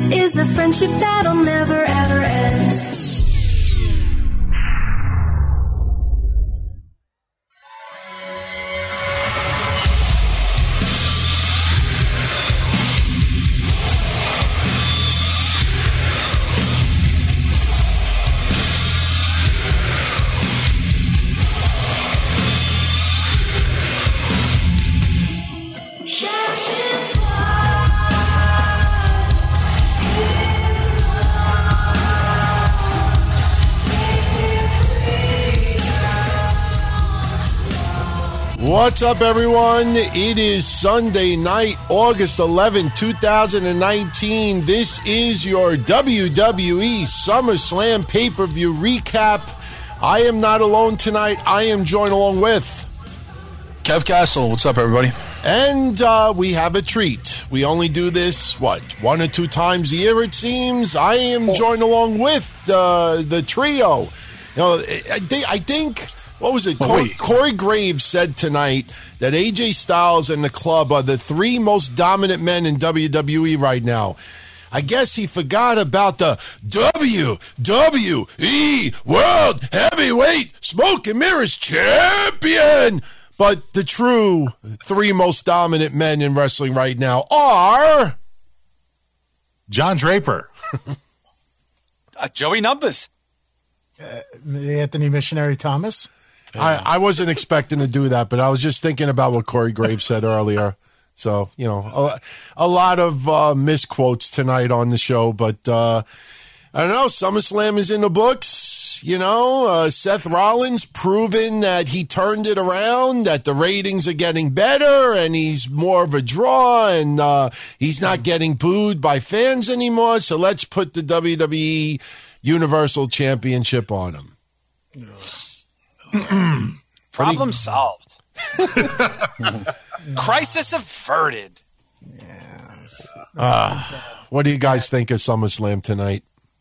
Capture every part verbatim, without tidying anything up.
is a friendship that'll never, ever end. What's up, everyone? It is Sunday night, August eleventh, twenty nineteen. This is your W W E SummerSlam pay-per-view recap. I am not alone tonight. I am joined along with Kev Castle. What's up, everybody? And uh, we have a treat. We only do this, what, one or two times a year, it seems. I am joined along with uh, the trio. You know, I think... I think What was it? Corey, Corey Graves said tonight that A J Styles and the Club are the three most dominant men in W W E right now. I guess he forgot about the W W E World Heavyweight Smoke and Mirrors Champion. But the true three most dominant men in wrestling right now are John Draper, uh, Joey Numbers, uh, Anthony Missionary Thomas. I, I wasn't expecting to do that, but I was just thinking about what Corey Graves said earlier. So, you know, a, a lot of uh, misquotes tonight on the show, but uh, I don't know. SummerSlam is in the books. You know, uh, Seth Rollins proving that he turned it around, that the ratings are getting better, and he's more of a draw, and uh, he's not getting booed by fans anymore. So let's put the W W E Universal Championship on him. Problem solved. Crisis averted. Yes. Uh, what do you guys think of SummerSlam tonight?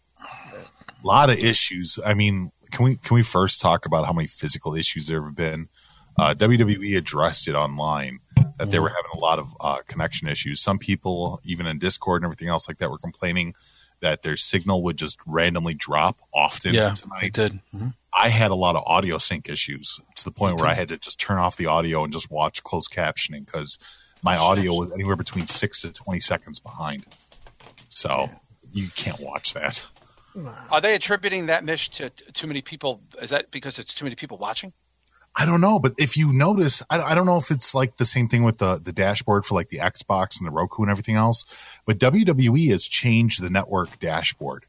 A lot of issues. I mean, can we can we first talk about how many physical issues there have been? Uh, W W E addressed it online that they were having a lot of uh, connection issues. Some people, even in Discord and everything else like that, were complaining that their signal would just randomly drop often. Yeah, tonight. it did. Mm-hmm. I had a lot of audio sync issues to the point where I had to just turn off the audio and just watch closed captioning because my audio was anywhere between six to twenty seconds behind. So you can't watch that. Are they attributing that, Mish, to t- too many people? Is that because it's too many people watching? I don't know, but if you notice, I, I don't know if it's like the same thing with the, the dashboard for like the Xbox and the Roku and everything else, but W W E has changed the network dashboard.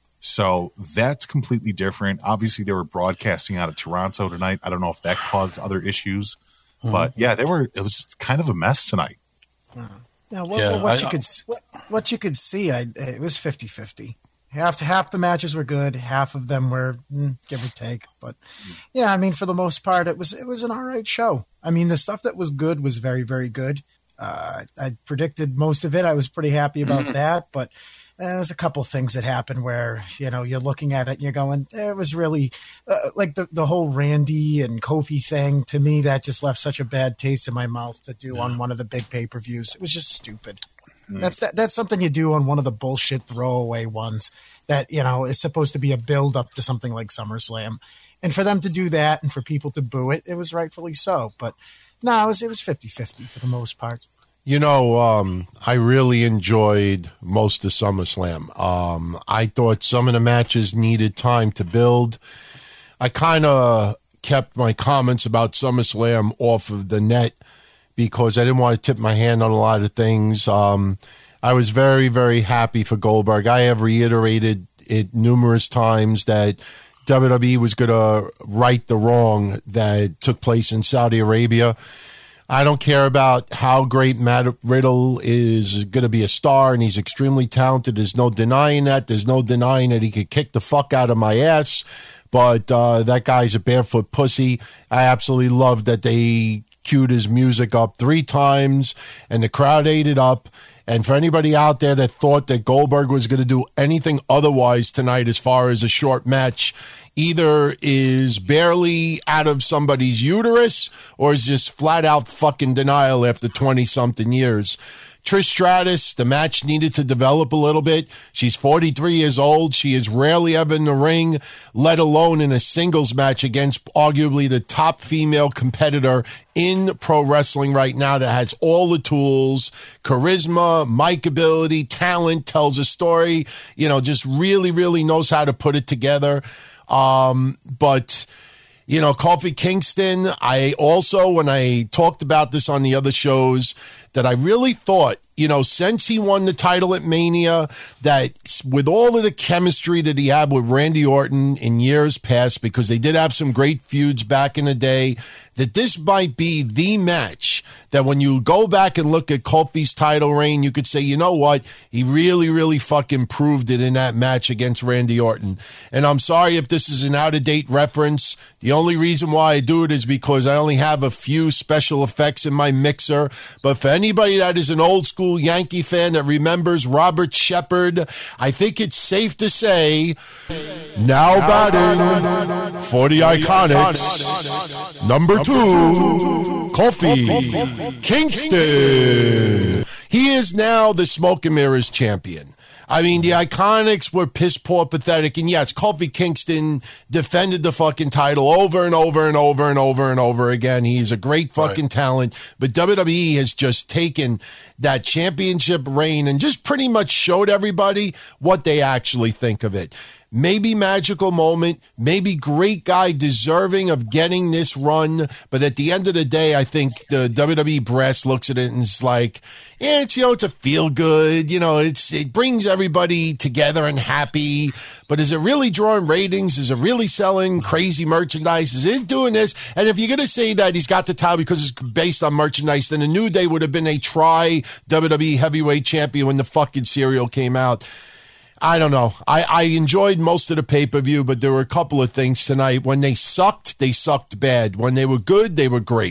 So that's completely different. Obviously, they were broadcasting out of Toronto tonight. I don't know if that caused other issues, mm-hmm. but yeah, they were. It was just kind of a mess tonight. Now, what, yeah, what I, you could what, what you could see, I, it was fifty-fifty. Half half the matches were good, half of them were mm, give or take. But yeah, I mean, for the most part, it was it was an all right show. I mean, the stuff that was good was very very good. Uh, I predicted most of it. I was pretty happy about mm-hmm. that, but. There's a couple things that happen where, you know, you're looking at it and you're going, there was really uh, like the, the whole Randy and Kofi thing. To me, that just left such a bad taste in my mouth to do on one of the big pay-per-views. It was just stupid. Mm. That's that, that's something you do on one of the bullshit throwaway ones that, you know, is supposed to be a build up to something like SummerSlam. And for them to do that and for people to boo it, it was rightfully so. But no, it was, it was fifty-fifty for the most part. You know, um, I really enjoyed most of SummerSlam. Um, I thought some of the matches needed time to build. I kind of kept my comments about SummerSlam off of the net because I didn't want to tip my hand on a lot of things. Um, I was very, very happy for Goldberg. I have reiterated it numerous times that W W E was going to right the wrong that took place in Saudi Arabia. I don't care about how great Matt Riddle is going to be a star, and he's extremely talented. There's no denying that. There's no denying that he could kick the fuck out of my ass, but uh, that guy's a barefoot pussy. I absolutely love that they queued his music up three times, and the crowd ate it up. And for anybody out there that thought that Goldberg was going to do anything otherwise tonight as far as a short match, either is barely out of somebody's uterus or is just flat out fucking denial after twenty-something years. Trish Stratus, the match needed to develop a little bit. She's forty-three years old. She is rarely ever in the ring, let alone in a singles match against arguably the top female competitor in pro wrestling right now that has all the tools, charisma, mic ability, talent, tells a story, you know, just really, really knows how to put it together. Um, but, you know, Kofi Kingston, I also, when I talked about this on the other shows, that I really thought, you know, since he won the title at Mania, that with all of the chemistry that he had with Randy Orton in years past, because they did have some great feuds back in the day, that this might be the match that when you go back and look at Kofi's title reign, you could say, you know what, he really, really fucking proved it in that match against Randy Orton. And I'm sorry if this is an out-of-date reference. The only reason why I do it is because I only have a few special effects in my mixer. But for anybody that is an old school Yankee fan that remembers Robert Shepard, I think it's safe to say, now batting for the Iconics, number two, Kofi Kingston. He is now the Smoke and Mirrors champion. I mean, the Iconics were piss poor pathetic. And yes, Kofi Kingston defended the fucking title over and over and over and over and over again. He's a great fucking right. talent. But W W E has just taken that championship reign and just pretty much showed everybody what they actually think of it. Maybe magical moment, maybe great guy deserving of getting this run. But at the end of the day, I think the W W E brass looks at it and it's like, yeah, it's, you know, it's a feel good, you know, it's, it brings everybody together and happy. But is it really drawing ratings? Is it really selling crazy merchandise? Is it doing this? And if you're going to say that he's got the title because it's based on merchandise, then the New Day would have been a try W W E heavyweight champion when the fucking cereal came out. I don't know. I, I enjoyed most of the pay-per-view, but there were a couple of things tonight. When they sucked, they sucked bad. When they were good, they were great.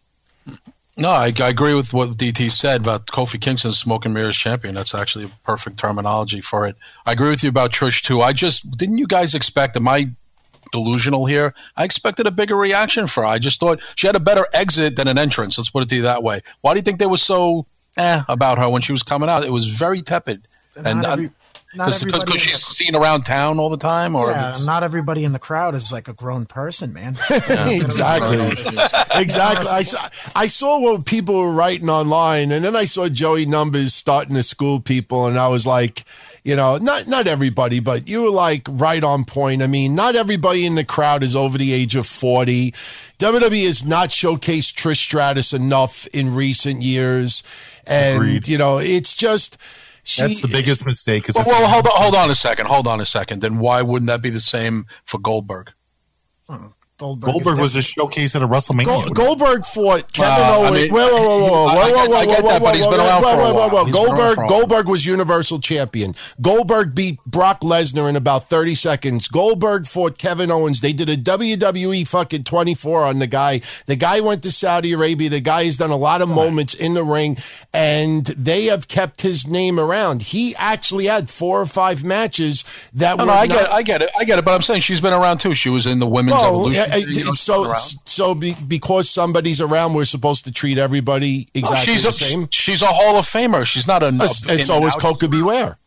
No, I, I agree with what D T said about Kofi Kingston's Smoke and Mirrors champion. That's actually a perfect terminology for it. I agree with you about Trish, too. I just, didn't you guys expect, am I delusional here? I expected a bigger reaction for her. I just thought she had a better exit than an entrance. Let's put it to you that way. Why do you think they were so eh about her when she was coming out? It was very tepid. And every- because she's seen around town all the time, or yeah, not everybody in the crowd is like a grown person, man. Yeah. Exactly, exactly. I saw, I saw what people were writing online, and then I saw Joey Numbers starting to school people, and I was like, you know, not not everybody, but you were like right on point. I mean, not everybody in the crowd is over the age of forty. W W E has not showcased Trish Stratus enough in recent years, and Agreed. you know, it's just. She, That's the biggest mistake. Well, well, hold on, hold on a second. Hold on a second. Then why wouldn't that be the same for Goldberg? Oh, Goldberg, Goldberg was a showcase at a WrestleMania. Gold, Goldberg fought Kevin Uh, I Owens. mean, whoa, whoa, whoa, whoa, I- I whoa, get- whoa, I get whoa, that, whoa, but he's whoa, been whoa, around for a whoa, whoa, while. whoa. He's been around Goldberg, for a while. Goldberg was Universal Champion. Goldberg beat Brock Lesnar in about thirty seconds. Goldberg fought Kevin Owens. They did a W W E fucking twenty-four on the guy. The guy went to Saudi Arabia. The guy has done a lot of moments in the ring, and they have kept his name around. He actually had four or five matches that No, were no, I not- get it. I get it. I get it. But I'm saying she's been around too. She was in the Women's No, Evolution. uh, you know, she's so been around. so be, because somebody's around, we're supposed to treat everybody Oh, exactly she's the a, same. She's a Hall of Famer. She's not a. And a so is Coca Beware.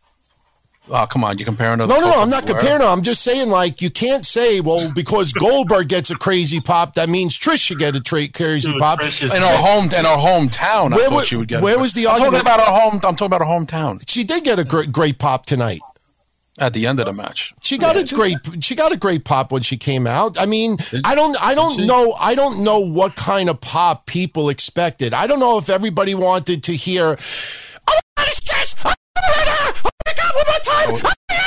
Oh, come on. You're comparing her to No, no, no. Coca I'm not Beware? comparing her. I'm just saying, like, you can't say, well, because Goldberg gets a crazy pop, that means Trish should get a tra- crazy Dude, pop. Trish is- In her home, in her hometown, Where I thought was- she would get. where it. was the I'm argument- talking about her home. I'm talking about her hometown. She did get a great, great pop tonight. At the end of the match, She got a great. She got a great pop when she came out. I mean, I don't. I don't know. I don't know what kind of pop people expected. I don't know if everybody wanted to hear. Oh my God, it's Trish! Oh my God, one more time! Oh, yeah,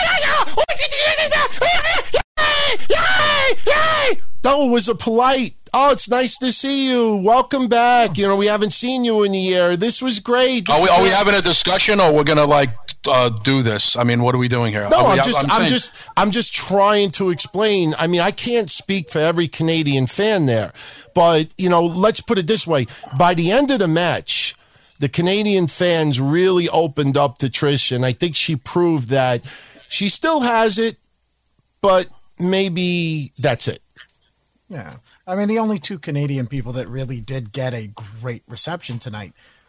yeah, yeah. Yay! Yay! Yay! No, it was a polite. Oh, it's nice to see you. Welcome back. You know, we haven't seen you in a year. This was great. This are we, is are we great. having a discussion, or we're gonna like uh, do this? I mean, what are we doing here? No, Are we- I'm just, I'm, saying- just, I'm just trying to explain. I mean, I can't speak for every Canadian fan there, but you know, let's put it this way: by the end of the match, the Canadian fans really opened up to Trish, and I think she proved that she still has it, but maybe that's it. Yeah. I mean, the only two Canadian people that really did get a great reception tonight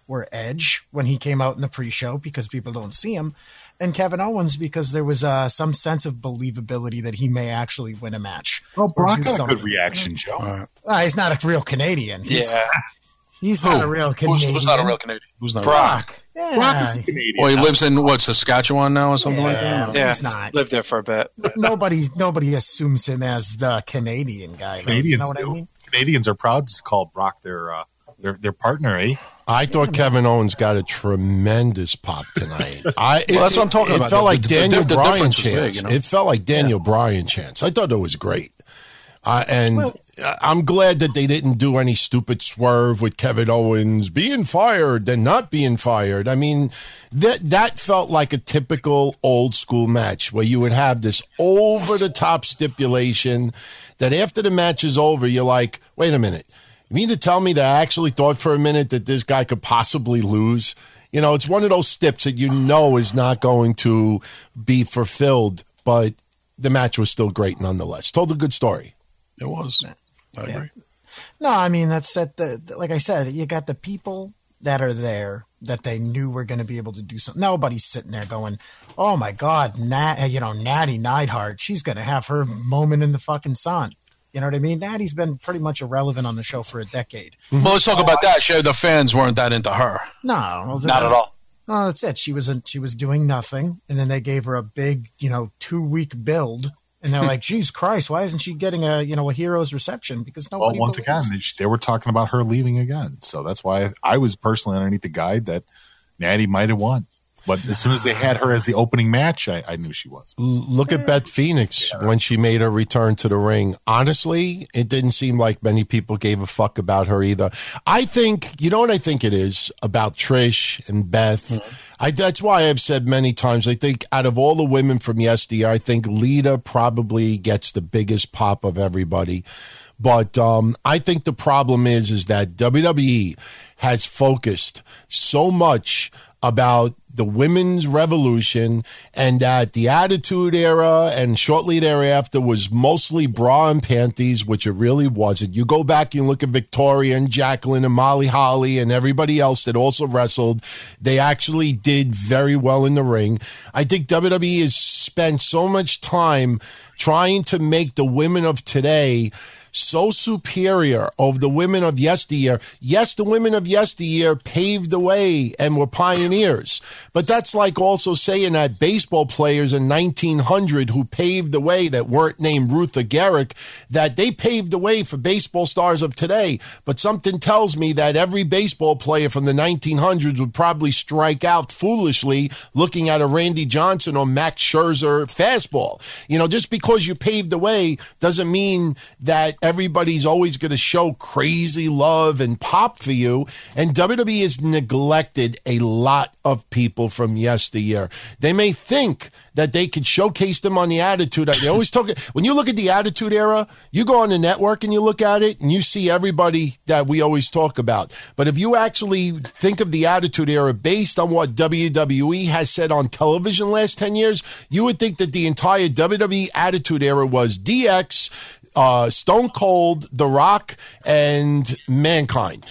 were Edge when he came out in the pre-show because people don't see him, and Kevin Owens because there was uh, some sense of believability that he may actually win a match. Well, Brock do got a something. good reaction, Joe. All Uh, he's not a real Canadian. He's, Yeah. he's Who? not a real Canadian. Who's, who's not a real Canadian? Who's not Brock. Real? Yeah. Brock is a Canadian. Well, he lives in what, Saskatchewan now or something like Yeah. that. Yeah, He's not. lived there for a bit. nobody nobody assumes him as the Canadian guy. though. Canadians you know what do. I mean? Canadians are proud to call Brock their uh, their their partner, eh? I thought Kevin Owens got a tremendous pop tonight. I, Well, that's what I'm talking it about. It felt The- like the- Daniel the Bryan difference was chance. big, you know? It felt like Daniel Bryan chance. I thought it was great. Uh, and Well- I'm glad that they didn't do any stupid swerve with Kevin Owens being fired and not being fired. I mean, that that felt like a typical old school match where you would have this over the top stipulation that after the match is over, you're like, wait a minute. You mean to tell me that I actually thought for a minute that this guy could possibly lose? You know, it's one of those stips that you know is not going to be fulfilled, but the match was still great nonetheless. Told a good story. It was. I agree. No, I mean that's that. The, the- like I said, you got the people that are there that they knew were going to be able to do something. Nobody's sitting there going, "Oh my God, Nat, you know, Natty Neidhart, she's going to have her moment in the fucking sun." You know what I mean? Natty's been pretty much irrelevant on the show for a decade. Well, let's talk about that. Sure, the fans weren't that into her. No, Not at all. No, that's it. She was in, she was doing nothing, and then they gave her a big, you know, two week build, and they're like, "Jesus Christ, why isn't she getting a, you know, a hero's reception?" Because Well, nobody. once believes. again, they, they were talking about her leaving again, so that's why I was personally underneath the guide that Natty might have won. But as soon as they had her as the opening match, I, I knew she was. L- Look at Beth Phoenix when she made her return to the ring. Honestly, it didn't seem like many people gave a fuck about her either. I think, you know what I think it is about Trish and Beth? Mm-hmm. I, that's why I've said many times, I think out of all the women from yesteryear, I think Lita probably gets the biggest pop of everybody. But um, I think the problem is, is that W W E has focused so much about the women's revolution and that the Attitude Era and shortly thereafter was mostly bra and panties, which it really wasn't. You go back and look at Victoria and Jacqueline and Molly Holly and everybody else that also wrestled. They actually did very well in the ring. I think W W E has spent so much time trying to make the women of today so superior over the women of yesteryear. Yes, the women of yesteryear paved the way and were pioneers, but that's like also saying that baseball players in nineteen hundred who paved the way that weren't named Ruth or Garrick, that they paved the way for baseball stars of today. But something tells me that every baseball player from the nineteen hundreds would probably strike out foolishly looking at a Randy Johnson or Max Scherzer fastball. You know, just because you paved the way doesn't mean that everybody's always going to show crazy love and pop for you. And W W E has neglected a lot of people from yesteryear. They may think that they could showcase them on the Attitude. They always talk, when you look at the Attitude Era, you go on the network and you look at it and you see everybody that we always talk about. But if you actually think of the Attitude Era based on what W W E has said on television last ten years, you would think that the entire W W E Attitude Era was D X, Uh, Stone Cold, The Rock, and Mankind.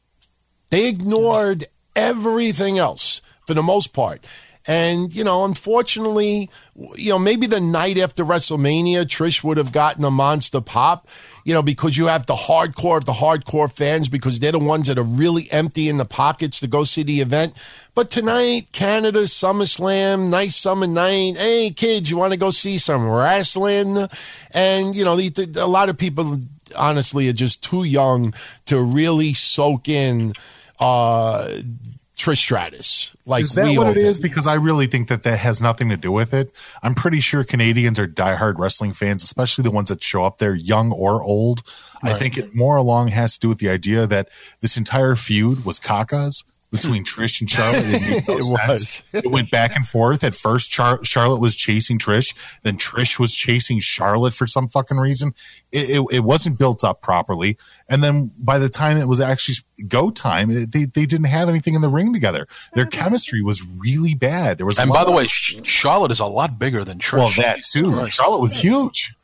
They ignored everything else for the most part. And, you know, unfortunately, you know, maybe the night after WrestleMania, Trish would have gotten a monster pop, you know, because you have the hardcore of the hardcore fans because they're the ones that are really empty in the pockets to go see the event. But tonight, Canada, SummerSlam, nice summer night. Hey, kids, you want to go see some wrestling? And, you know, the, the, a lot of people, honestly, are just too young to really soak in uh, Trish Stratus. Like is that we what all it did. is? Because I really think that that has nothing to do with it. I'm pretty sure Canadians are diehard wrestling fans, especially the ones that show up there, young or old. Right. I think it more along has to do with the idea that this entire feud was cacas between Trish and Charlotte. It, no it was. It went back and forth. At first, Char- Charlotte was chasing Trish. Then Trish was chasing Charlotte for some fucking reason. It, it, it wasn't built up properly. And then by the time it was actually go time, they, they didn't have anything in the ring together. Their chemistry was really bad. There was, and by the way, Charlotte is a lot bigger than Trish. Well, that too. Right. Charlotte was huge.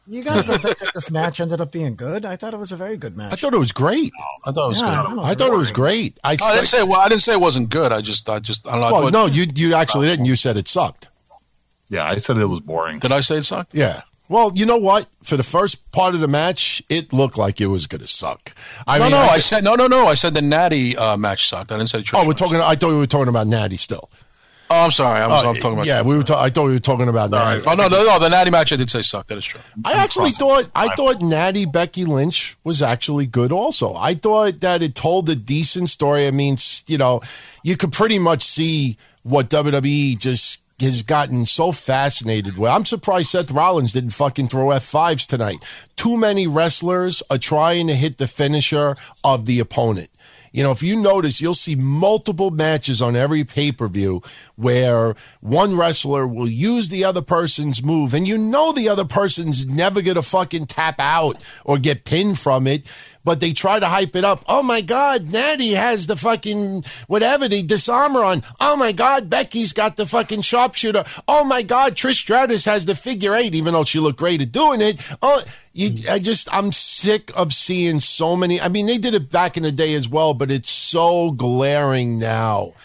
You guys don't think that this match ended up being good? I thought it was a very good match. I thought it was great. I thought it was Yeah, good. I thought it was great. I, No, I didn't say. Well, I didn't say it wasn't good. I just, I just, I don't know. I well, thought- no, you you actually didn't. You said it sucked. Yeah, I said it was boring. Did I say it sucked? Yeah. Well, you know what? For the first part of the match, it looked like it was going to suck. I no, mean, no. I, I said no, no, no. I said the Natty uh, match sucked. I didn't say the Trish oh, we're match. talking. I thought we were talking about Natty still. Oh, I'm sorry. I'm, Uh, I'm talking about. yeah, we were. Ta- I thought we were talking about Natty. Oh no, no, no. The Natty match I did say sucked. That is true. I actually thought I thought Natty Becky Lynch was actually good also. I thought that it told a decent story. I mean, s- you know, you could pretty much see what W W E just has gotten so fascinated with. I'm surprised Seth Rollins didn't fucking throw F fives tonight. Too many wrestlers are trying to hit the finisher of the opponent. You know, if you notice, you'll see multiple matches on every pay-per-view where one wrestler will use the other person's move, and you know the other person's never going to fucking tap out or get pinned from it, but they try to hype it up. Oh, my God, Natty has the fucking whatever, the disarmor on. Oh, my God, Becky's got the fucking sharpshooter. Oh, my God, Trish Stratus has the figure eight, even though she looked great at doing it. Oh, you, I just, I'm sick of seeing so many. I mean, they did it back in the day as well, but it's so glaring now.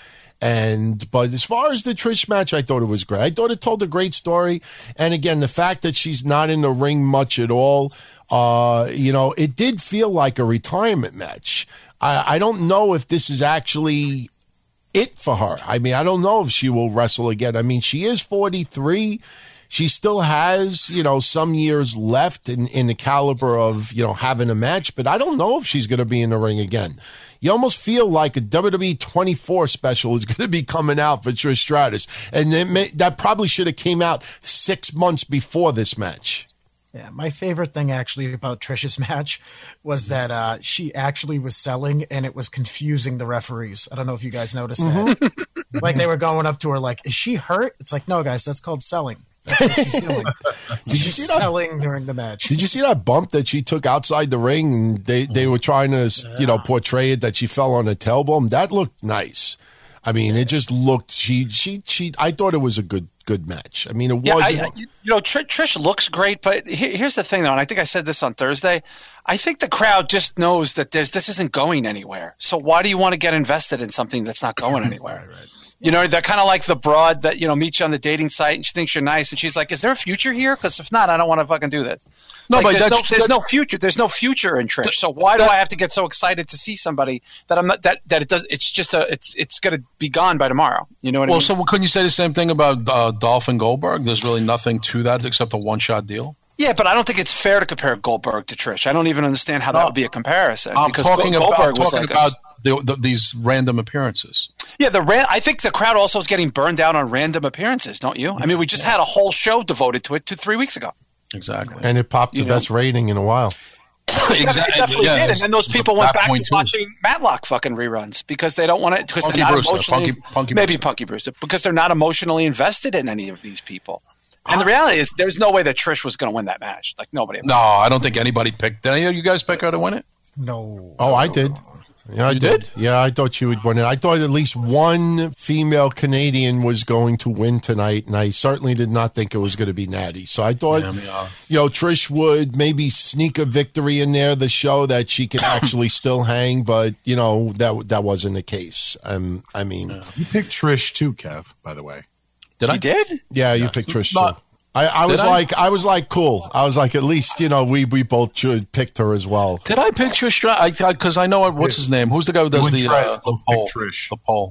And, but as far as the Trish match, I thought it was great. I thought it told a great story. And again, the fact that she's not in the ring much at all, uh, you know, it did feel like a retirement match. I, I don't know if this is actually it for her. I mean, I don't know if she will wrestle again. I mean, she is forty-three. She still has, you know, some years left in, in the caliber of, you know, having a match, but I don't know if she's going to be in the ring again. You almost feel like a W W E twenty-four special is going to be coming out for Trish Stratus. And it may, that probably should have came out six months before this match. Yeah, my favorite thing actually about Trish's match was that uh, she actually was selling and it was confusing the referees. I don't know if you guys noticed that. Like they were going up to her like, is she hurt? It's like, no, guys, that's called selling. That's what she's doing. Did you see that? Selling during the match. Did you see that bump that she took outside the ring and they, they were trying to, you know, portray it that she fell on a tailbone? That looked nice. I mean, it just looked, she, she, she, I thought it was a good, good match. I mean, it Yeah, wasn't. I, I, you know, Tr- Trish looks great, but here, here's the thing, though, and I think I said this on Thursday. I think the crowd just knows that there's this isn't going anywhere. So why do you want to get invested in something that's not going anywhere? Right, right. You know, they're kind of like the broad that, you know, meets you on the dating site and she thinks you're nice. And she's like, is there a future here? Because if not, I don't want to fucking do this. No, Like, but there's, that's, no, there's that's no future. There's no future in Trish. So why do I have to get so excited to see somebody that I'm not, that, that it does, it's just a, it's, it's going to be gone by tomorrow. You know what well. I mean? So couldn't you say the same thing about uh, Dolph and Goldberg? There's really nothing to that except a one-shot deal. Yeah, but I don't think it's fair to compare Goldberg to Trish. I don't even understand how that No. would be a comparison. I'm because talking Goldberg about, was talking like a- about the, the, these random appearances. Yeah, the ran- I think the crowd also is getting burned out on random appearances, don't you? I mean, we just had a whole show devoted to it two, three weeks ago. Exactly. And it popped the You know. best rating in a while. It definitely Yeah, did. And then those people went that back to point too. watching Matlock fucking reruns because they don't want to. Because Punky they're not Brewster, emotionally, Punky- Punky maybe Brewster. Punky Brewster, because they're not emotionally invested in any of these people. And the reality is, there's no way that Trish was going to win that match. Like nobody. No, I don't think anybody picked. Did any of you guys pick her to win it? No. Oh, I did. Yeah, I You did. did? Yeah, I thought she would win it. I thought at least one female Canadian was going to win tonight, and I certainly did not think it was going to be Natty. So I thought, Yeah, I mean, uh, you know, Trish would maybe sneak a victory in there to show that she can actually still hang, but you know that that wasn't the case. Um, I mean, yeah, You picked Trish too, Kev, by the way. Did I? You did? you Yes. picked Trish But- too. I, I was Did I? like, I was like, cool. I was like, at least you know, we we both should picked her as well. Did I pick Trish Stratus? I thought because I know what- what's his name. Who's the guy who does You and the, Trish uh, the both poll? picked Trish. The poll.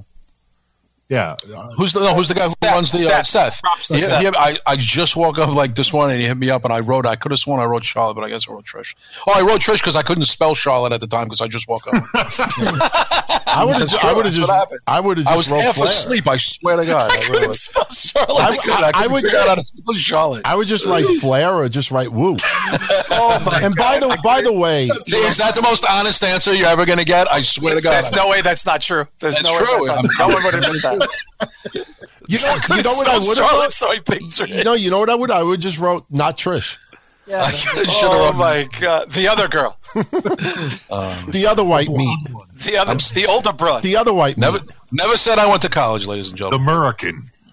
Yeah. uh, Who's the no, Who's the guy who Seth. runs the uh, Seth. Seth? Props to Yeah, Seth. yeah, I, I just woke up like this morning and he hit me up and I wrote. I could have sworn I wrote Charlotte, but I guess I wrote Trish. Oh, I wrote Trish because I couldn't spell Charlotte at the time because I just woke up. I would have, I would have That's just, what happened. I would have I just was wrote half Flair. asleep. I swear to God. I really was. Spell Charlotte. I- I, couldn't- I, I couldn't would- figure out how to spell Charlotte. I would just write Flair or just write Woo. Oh my And by the by the way, See, is that the most honest answer you're ever going to get? I swear to God. There's no way that's not true. There's That's no way true. that's not, no one would admit that. you know, you know what I would Charlotte, have. so I picked You know, you know what I would. I would just wrote not Trish, Yeah, I that- should have Oh wrote my god, the other girl, the other white meat, the other, the older broad. the other white Never, meat. never said I went to college, ladies and The gentlemen. American.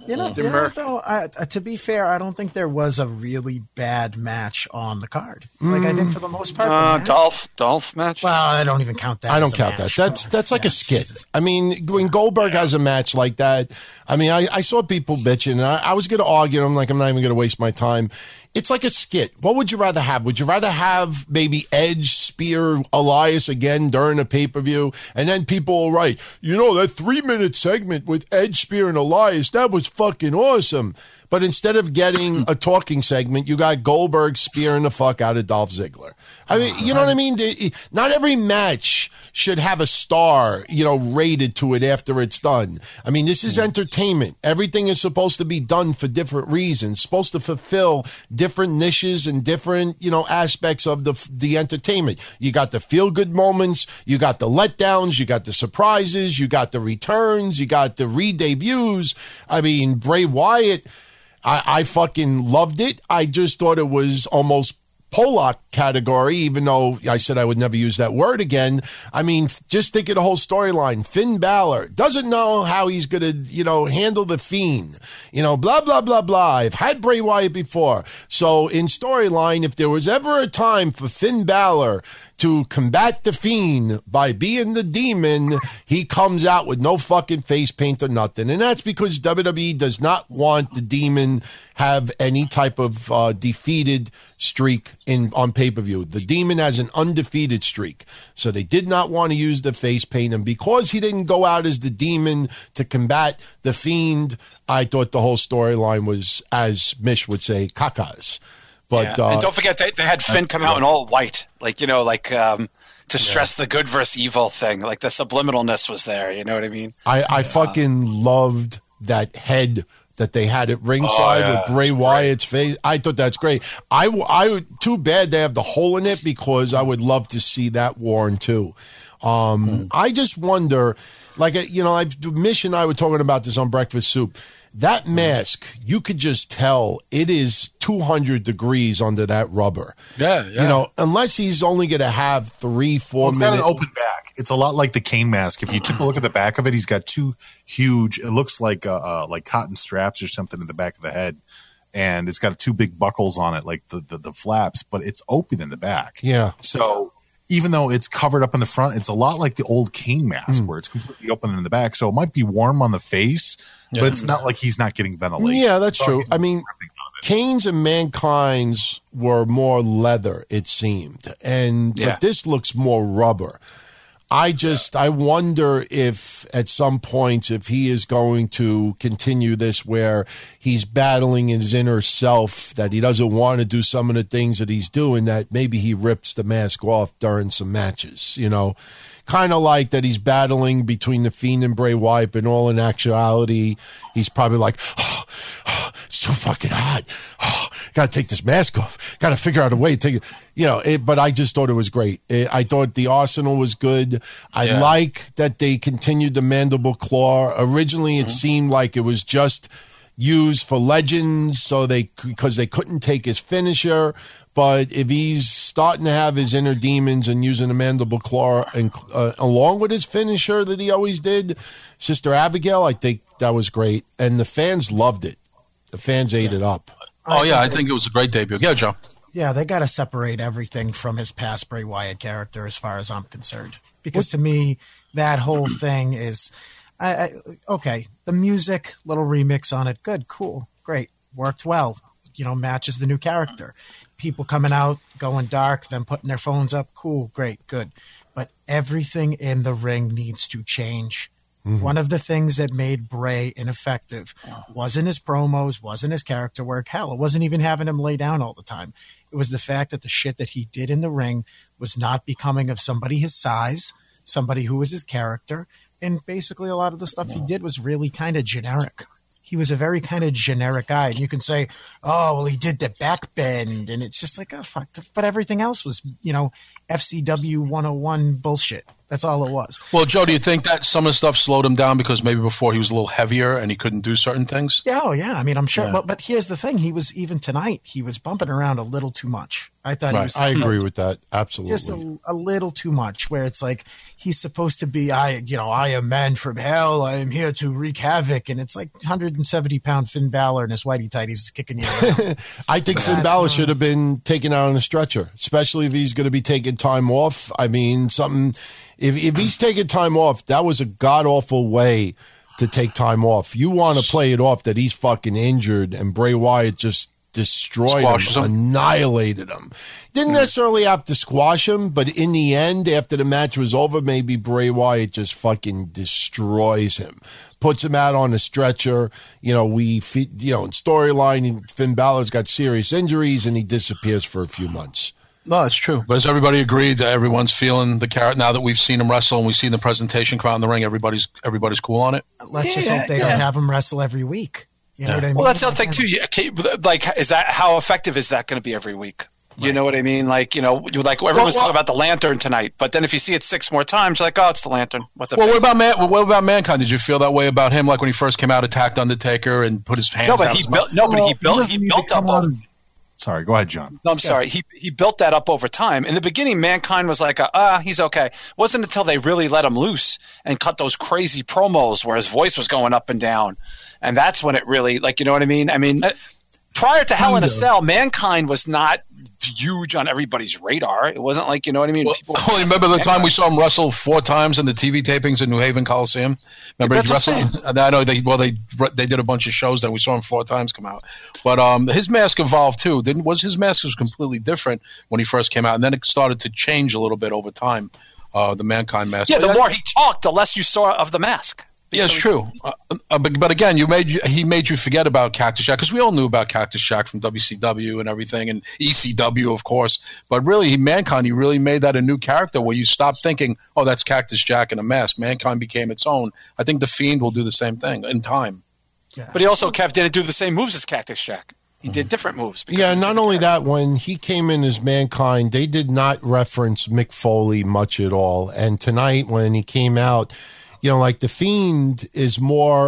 You know, you know what, though, I, uh, to be fair, I don't think there was a really bad match on the card. Like, I think for the most part, the Uh, match- Dolph, Dolph match. well, I don't even count that. I don't as a count that. match. That's that's like Yeah, a skit. Jesus. I mean, when Goldberg has a match like that, I mean, I, I saw people bitching, and I, I was going to argue. I'm like, I'm not even going to waste my time. It's like a skit. What would you rather have? Would you rather have maybe Edge spear Elias again during a pay-per-view? And then people will write, you know, that three-minute segment with Edge spear and Elias, that was fucking awesome. But instead of getting a talking segment, you got Goldberg spearing the fuck out of Dolph Ziggler. I mean, you know what I mean? Not every match should have a star, you know, rated to it after it's done. I mean, this is entertainment. Everything is supposed to be done for different reasons, supposed to fulfill different niches and different, you know, aspects of the the entertainment. You got the feel-good moments, you got the letdowns, you got the surprises, you got the returns, you got the re-debuts. I mean, Bray Wyatt, I, I fucking loved it. I just thought it was almost Pollock category, even though I said I would never use that word again. I mean, just think of the whole storyline. Finn Balor doesn't know how he's going to, you know, handle the Fiend. You know, blah, blah, blah, blah. I've had Bray Wyatt before. So in storyline, if there was ever a time for Finn Balor to combat the Fiend by being the demon, he comes out with no fucking face paint or nothing. And that's because W W E does not want the demon have any type of uh, defeated streak in on pay-per-view. The demon has an undefeated streak. So they did not want to use the face paint. And because he didn't go out as the demon to combat the Fiend, I thought the whole storyline was, as Mish would say, cacas. But Yeah. uh, And don't forget, they, they had Finn come out in all white, like, you know, like um, to stress the good versus evil thing. Like the subliminalness was there. You know what I mean? I, I fucking loved that head that they had at ringside Oh, yeah. with Bray Wyatt's face. I thought that's great. I, I would, too bad they have the hole in it because I would love to see that worn too. Um, Mm. I just wonder, like, you know, I've, Mish and I were talking about this on Breakfast Soup. That mask, you could just tell it is two hundred degrees under that rubber. Yeah, yeah. You know, unless he's only going to have three, four Well, it's got minutes. an open back. It's a lot like the Kane mask. If you took a look at the back of it, he's got two huge. It looks like uh, uh, like cotton straps or something in the back of the head, and it's got two big buckles on it, like the the, the flaps. But it's open in the back. Yeah. So even though it's covered up in the front, it's a lot like the old Kane mask Mm. where it's completely open in the back. So it might be warm on the face, but it's not like he's not getting ventilation. Yeah, that's So true. he's I mean, ripping out of it. Kane's and Mankind's were more leather, it seemed, and Yeah. but this looks more rubber. I just I wonder if at some points if he is going to continue this where he's battling his inner self, that he doesn't want to do some of the things that he's doing, that maybe he rips the mask off during some matches, you know. Kind of like that he's battling between the Fiend and Bray Wyatt, but in all in actuality, he's probably like, oh, oh, it's too fucking hot. Oh, got to take this mask off. Got to figure out a way to take it. You know, it, but I just thought it was great. It, I thought the Arsenal was good. I Yeah. like that they continued the mandible claw. Originally, it seemed like it was just used for legends, so they because they couldn't take his finisher. But if he's starting to have his inner demons and using the mandible claw and uh, along with his finisher that he always did, Sister Abigail, I think that was great, and the fans loved it. The fans ate it up. Oh yeah, I think it was a great debut. Yeah, Joe. Yeah, they got to separate everything from his past Bray Wyatt character, as far as I'm concerned. Because to me, that whole thing is, I, I, okay. The music, little remix on it, good, cool, great, worked well. You know, matches the new character. People coming out, going dark, then putting their phones up, cool, great, good. But everything in the ring needs to change. Mm-hmm. One of the things that made Bray ineffective wasn't his promos, wasn't his character work. Hell, it wasn't even having him lay down all the time. It was the fact that the shit that he did in the ring was not becoming of somebody his size, somebody who was his character, and basically a lot of the stuff he did was really kind of generic. He was a very kind of generic guy. And you can say, oh, well, he did the back bend. And it's just like, oh, fuck. But everything else was, you know, F C W one oh one bullshit. That's all it was. Well, Joe, do you think that some of the stuff slowed him down because maybe before he was a little heavier and he couldn't do certain things? Yeah, oh yeah. I mean, I'm sure. Yeah. But, but here's the thing: he was even tonight. He was bumping around a little too much. I thought he Right. was. I agree with that. Absolutely. Just a, a little too much. Where it's like he's supposed to be, I, you know, I am man from hell. I am here to wreak havoc, and it's like one hundred seventy pound Finn Balor and his whitey tighties kicking you around. I think Finn That's Balor not- should have been taken out on a stretcher, especially if he's going to be taking time off. I mean, something. If if he's taking time off, that was a god awful way to take time off. You want to play it off that he's fucking injured and Bray Wyatt just destroyed Squashes him, him. annihilated him. Didn't necessarily have to squash him, but in the end, after the match was over, maybe Bray Wyatt just fucking destroys him, puts him out on a stretcher. You know, we, fe- you know, in storyline, Finn Balor's got serious injuries and he disappears for a few months. No, it's true. But has everybody agreed that everyone's feeling the carrot now that we've seen him wrestle and we've seen the presentation come out in the ring? Everybody's everybody's cool on it. Let's just Yeah, hope they yeah. don't have him wrestle every week. You know Yeah. what I mean? Well, that's the other thing too. You, okay, like, is that how effective is that going to be every week? You know what I mean? Like, you know, you like everyone's Well, well- talking about the lantern tonight, but then if you see it six more times, you're like, oh, it's the lantern. What the? Well, what piss? about man? What about Mankind? Did you feel that way about him? Like when he first came out, attacked Undertaker and put his hands. No, but out he his built. No, but he built. doesn't He need to built up. come Over, on- Sorry, go ahead, John. no, I'm sorry. He he built that up over time. In the beginning, Mankind was like, ah, he's okay. It wasn't until they really let him loose and cut those crazy promos where his voice was going up and down, and that's when it really, like, you know what I mean? I mean, prior to Hell in a Cell, Mankind was not huge on everybody's radar. It wasn't like, you know what I mean? Well, People- oh, remember the time we saw him wrestle four times in the T V tapings in New Haven Coliseum? Remember he That's what I'm wrestled? I know they well they they did a bunch of shows and we saw him four times come out. But um, his mask evolved too. Didn't was his mask was completely different when he first came out, and then it started to change a little bit over time. Uh, the Mankind mask. yeah, But the that- more he talked, the less you saw of the mask. Yeah, it's true. Uh, uh, but, but again, you made you, he made you forget about Cactus Jack because we all knew about Cactus Jack from W C W and everything, and E C W, of course. But really, he, Mankind, he really made that a new character where you stopped thinking, "Oh, that's Cactus Jack in a mask." Mankind became its own. I think the Fiend will do the same thing in time. But he also, Kev, didn't do the same moves as Cactus Jack. He did different moves. because Yeah, he was not a only character. that, when he came in as Mankind, they did not reference Mick Foley much at all. And tonight, when he came out, you know, like the Fiend is more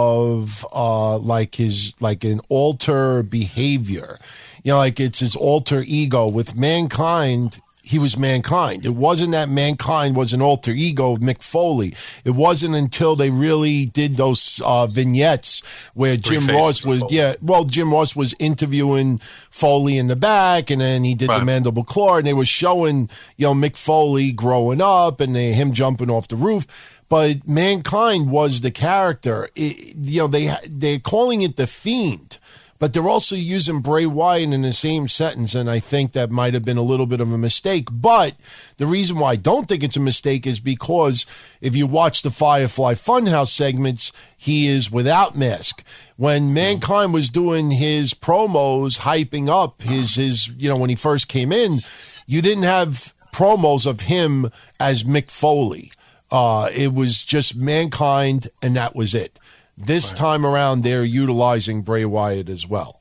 of uh, like his like an alter behavior. You know, like it's his alter ego. With Mankind, he was Mankind. It wasn't that Mankind was an alter ego of Mick Foley. It wasn't until they really did those uh, vignettes where Jim faces Ross of was, Foley. yeah, well, Jim Ross was interviewing Foley in the back, and then he did Right. the mandible claw, and they were showing, you know, Mick Foley growing up and they, him jumping off the roof. But Mankind was the character. It, you know, they they're calling it the Fiend, but they're also using Bray Wyatt in the same sentence, and I think that might have been a little bit of a mistake. But the reason why I don't think it's a mistake is because if you watch the Firefly Funhouse segments, he is without mask. When Mankind was doing his promos, hyping up his his, you know, when he first came in, you didn't have promos of him as Mick Foley. Uh, it was just Mankind, and that was it. This time around, they're utilizing Bray Wyatt as well.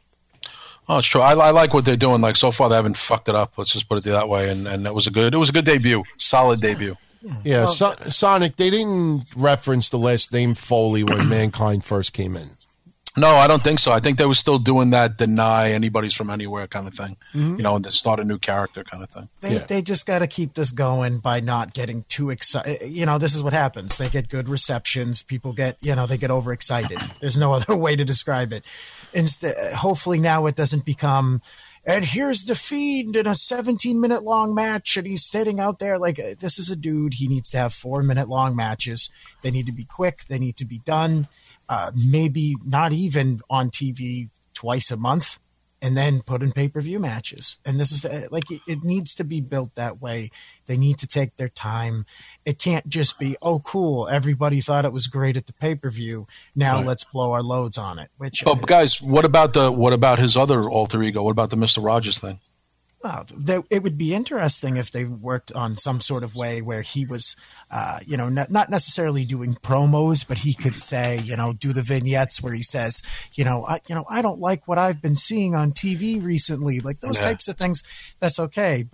Oh, it's true. I, I like what they're doing. Like so far, they haven't fucked it up. Let's just put it that way. And and it was a good. It was a good debut. Solid debut. Yeah, so, Sonic, they didn't reference the last name Foley when Mankind first came in. No, I don't think so. I think they were still doing that deny anybody's from anywhere kind of thing. You know, and then start a new character kind of thing. They, Yeah. they just got to keep this going by not getting too excited. You know, this is what happens. They get good receptions. People get, you know, they get overexcited. There's no other way to describe it. Instead, hopefully now it doesn't become, and here's the Fiend in a seventeen minute long match, and he's sitting out there like, uh, this is a dude. He needs to have four minute long matches. They need to be quick. They need to be done. Uh, maybe not even on T V twice a month, and then put in pay-per-view matches. And this is uh, like, it, it needs to be built that way. They need to take their time. It can't just be, oh, cool, everybody thought it was great at the pay-per-view. Now Right. let's blow our loads on it. Which, Oh, guys, what about the what about his other alter ego? What about the Mister Rogers thing? Well, they, it would be interesting if they worked on some sort of way where he was, uh, you know, not, not necessarily doing promos, but he could say, you know, do the vignettes where he says, you know, I, you know, I don't like what I've been seeing on T V recently, like those Yeah. types of things. That's okay, but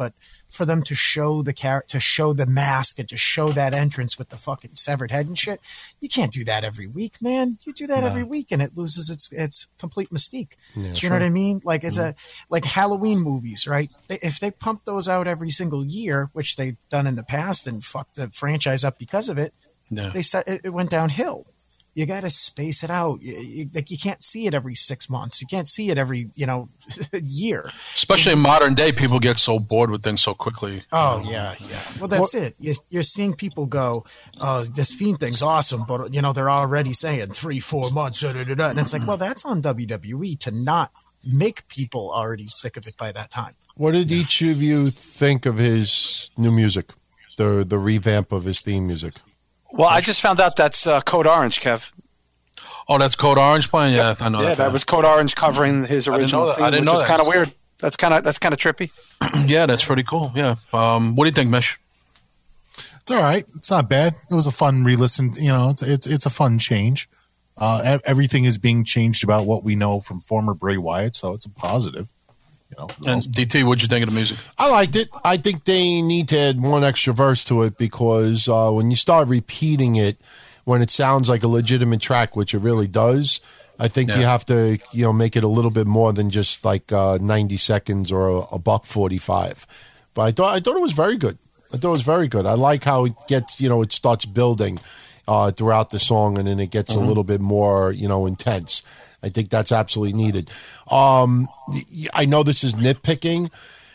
for them to show the char- to show the mask and to show that entrance with the fucking severed head and shit. You can't do that every week, man. You do that No. every week and it loses its its complete mystique. Yeah, do you sure. know what I mean? Like it's a like Halloween movies, right? They, if they pump those out every single year, which they've done in the past and fucked the franchise up because of it, Yeah. they start, it, it went downhill. You got to space it out. You, you, like you can't see it every six months. You can't see it every you know year. Especially in modern day, people get so bored with things so quickly. Oh yeah, yeah. Well, that's it. You're, you're seeing people go, "Oh, this Fiend thing's awesome," but you know they're already saying three, four months, da, da, da, da. And it's like, well, that's on W W E to not make people already sick of it by that time. What did each of you think of his new music, the the revamp of his theme music? Well, I just found out that's uh, Code Orange, Kev. Oh, that's Code Orange playing? Yeah, I know Yeah, that. that was Code Orange covering his I didn't original know that. theme, I didn't which know is that. kind of weird. That's kind of that's kind of trippy. Yeah, that's pretty cool. Yeah. Um, what do you think, Mish? It's all right. It's not bad. It was a fun re-listen. You know, it's it's it's a fun change. Uh, e- everything is being changed about what we know from former Bray Wyatt, so it's a positive. You know, And D T, what'd you think of the music? I liked it. I think they need to add one extra verse to it because uh, when you start repeating it, when it sounds like a legitimate track, which it really does, I think Yeah. you have to, you know, make it a little bit more than just like uh, ninety seconds or a, a buck forty-five. But I thought I thought it was very good. I thought it was very good. I like how it gets, you know, it starts building uh, throughout the song, and then it gets a little bit more, you know, intense. I think that's absolutely needed. Um, I know this is nitpicking.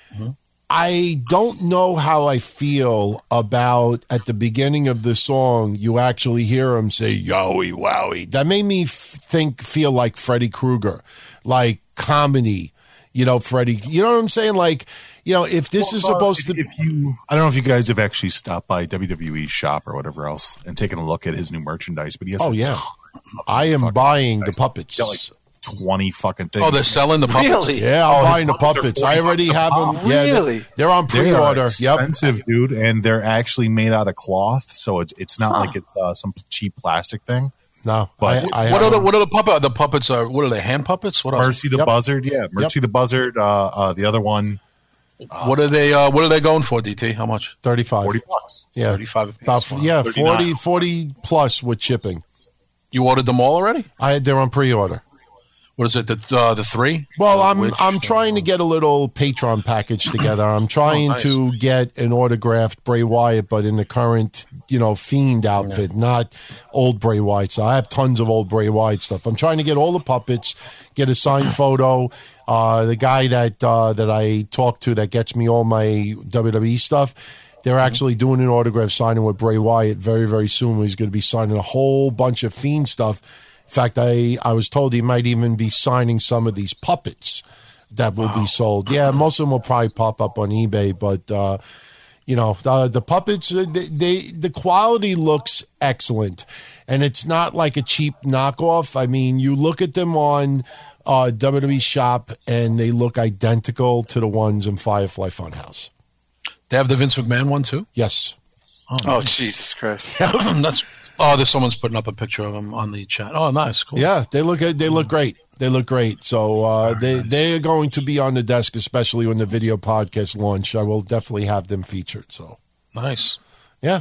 I don't know how I feel about at the beginning of the song, you actually hear him say, yowie, wowie. That made me f- think, feel like Freddy Krueger, like comedy, you know, Freddy. You know what I'm saying? Like, you know, if this is Well, supposed if, to if you, I don't know if you guys have actually stopped by W W E's shop or whatever else and taken a look at his new merchandise, but he has Oh, a yeah. ton of I am fucking buying the merchandise. puppets. He's got like twenty fucking things. Oh, they're selling the puppets? Really? Yeah, I'm Oh, his buying the puppets are puppets. forty I already bucks a have them. pop. Yeah, they're- Really? they're, on They are pre-order. Yep. expensive, dude, and they're actually made out of cloth, so it's it's not like it's uh, some cheap plastic thing. No, But I, I What have are the them. what are the puppet? The puppets are what are they? Hand puppets? What are Mercy the Yep. Buzzard, yeah, Mercy the Buzzard. Uh, uh, the other one, what are they? Uh, what are they going for? D T? How much? thirty-five. forty bucks. Yeah. Thirty-five apiece. About Wow. yeah, thirty-nine. forty, forty plus with shipping. You ordered them all already? I they're on pre-order. What is it? The uh, the three? Well, Uh, I'm which- I'm trying to get a little Patreon package together. I'm trying Oh, nice. to get an autographed Bray Wyatt, but in the current, you know, Fiend outfit, not old Bray Wyatt. So I have tons of old Bray Wyatt stuff. I'm trying to get all the puppets, get a signed photo. Uh, the guy that uh, that I talk to that gets me all my W W E stuff. They're actually doing an autograph signing with Bray Wyatt very, very soon. He's going to be signing a whole bunch of Fiend stuff. In fact, I, I was told he might even be signing some of these puppets that will be sold. Yeah, most of them will probably pop up on eBay, but uh, you know, the, the puppets, they, they the quality looks excellent, and it's not like a cheap knockoff. I mean, you look at them on uh, W W E Shop, and they look identical to the ones in Firefly Funhouse. They have the Vince McMahon one too. Yes. Oh, Jesus Christ. That's oh, there's someone's putting up a picture of him on the chat. Oh, nice, cool. Yeah, they look they look great. They look great. So uh, they they are going to be on the desk, especially when the video podcast launch. I will definitely have them featured. So Nice. yeah.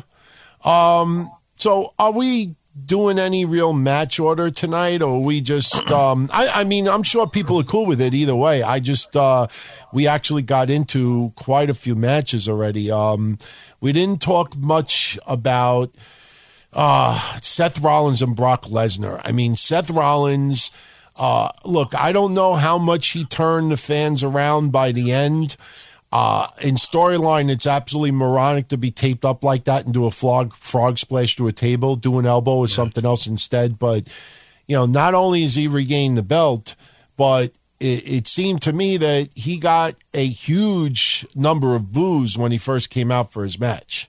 Um. So are we doing any real match order tonight, or are we just? Um. I I mean, I'm sure people are cool with it either way. I just uh, we actually got into quite a few matches already. Um. We didn't talk much about. Uh, Seth Rollins and Brock Lesnar. I mean, Seth Rollins, uh, look, I don't know how much he turned the fans around by the end. Uh, in storyline, it's absolutely moronic to be taped up like that and do a frog, frog splash through a table, do an elbow or something else instead. But, you know, not only has he regained the belt, but it, it seemed to me that he got a huge number of boos when he first came out for his match.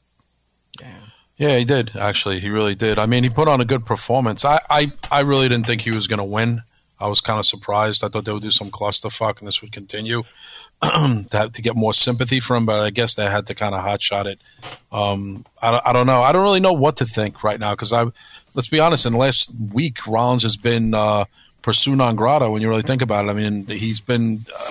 Yeah, he did, actually. He really did. I mean, he put on a good performance. I, I, I really didn't think he was going to win. I was kind of surprised. I thought they would do some clusterfuck and this would continue to, have, to get more sympathy from him, but I guess they had to kind of hotshot it. Um, I, don't- I don't know. I don't really know what to think right now because I, let's be honest, in the last week, Rollins has been uh, persona non grata when you really think about it. I mean, he's been uh,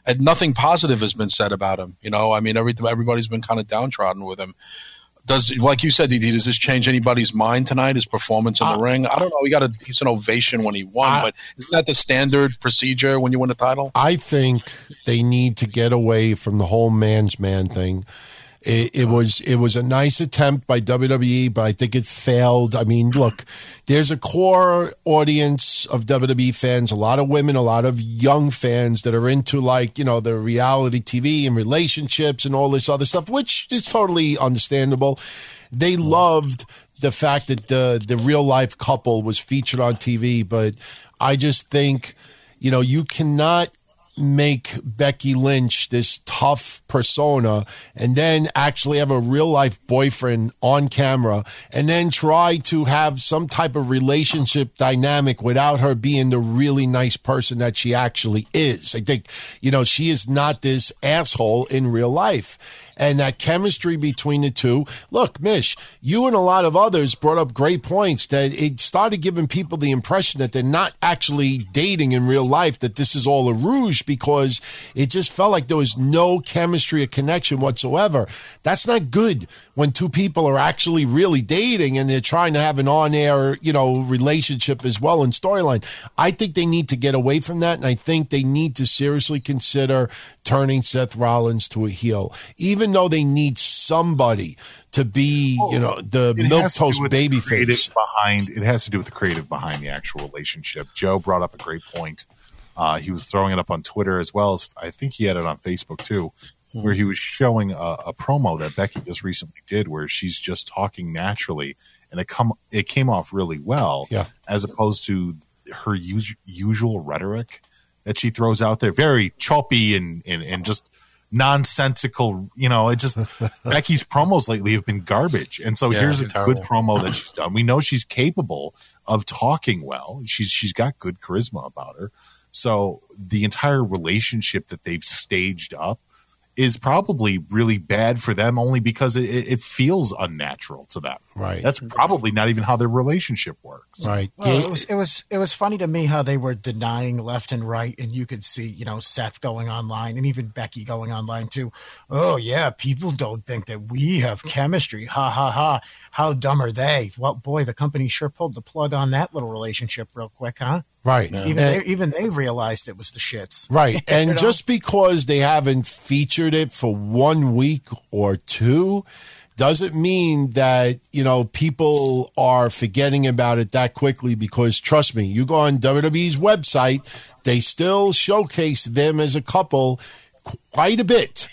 and nothing positive has been said about him. You know, I mean, every, everybody's been kind of downtrodden with him. Does, like you said, D D, does this change anybody's mind tonight, his performance in the uh, ring? I don't know. He got a decent ovation when he won, I, but isn't that the standard procedure when you win a title? I think they need to get away from the whole man's man thing. It, it was it was a nice attempt by W W E, but I think it failed. I mean, look, there's a core audience of W W E fans, a lot of women, a lot of young fans that are into, like, you know, the reality T V and relationships and all this other stuff, which is totally understandable. They loved the fact that the the real life couple was featured on T V, but I just think, you know, you cannot make Becky Lynch this tough persona and then actually have a real life boyfriend on camera and then try to have some type of relationship dynamic without her being the really nice person that she actually is. I think, you know, she is not this asshole in real life. And that chemistry between the two. Look, Mish, you and a lot of others brought up great points that it started giving people the impression that they're not actually dating in real life, that this is all a rouge, because it just felt like there was no chemistry or connection whatsoever. That's not good when two people are actually really dating and they're trying to have an on-air, you know, relationship as well in storyline. I think they need to get away from that, and I think they need to seriously consider turning Seth Rollins to a heel, even though they need somebody to be, you know, the milquetoast baby face behind. It has to do with the creative behind the actual relationship. Joe brought up a great point. Uh, he was throwing it up on Twitter as well as I think he had it on Facebook too, where he was showing a, a promo that Becky just recently did, where she's just talking naturally, and it come it came off really well, yeah. as opposed to her us, usual rhetoric that she throws out there, very choppy and and, and just nonsensical. You know, it just Becky's promos lately have been garbage, and so yeah, here's a terrible. good promo that she's done. We know she's capable of talking well. She's she's got good charisma about her. So the entire relationship that they've staged up is probably really bad for them, only because it, it feels unnatural to them. Right. That's probably not even how their relationship works. Right. Well, it was it was it was funny to me how they were denying left and right, and you could see, you know, Seth going online and even Becky going online too. Oh yeah, people don't think that we have chemistry. Ha ha ha. How dumb are they? Well, boy, the company sure pulled the plug on that little relationship real quick, huh? Right. Yeah. Even and, they, even they realized it was the shits. Right. And you know? Just because they haven't featured it for one week or two doesn't mean that, you know, people are forgetting about it that quickly, because trust me, you go on W W E's website, they still showcase them as a couple quite a bit.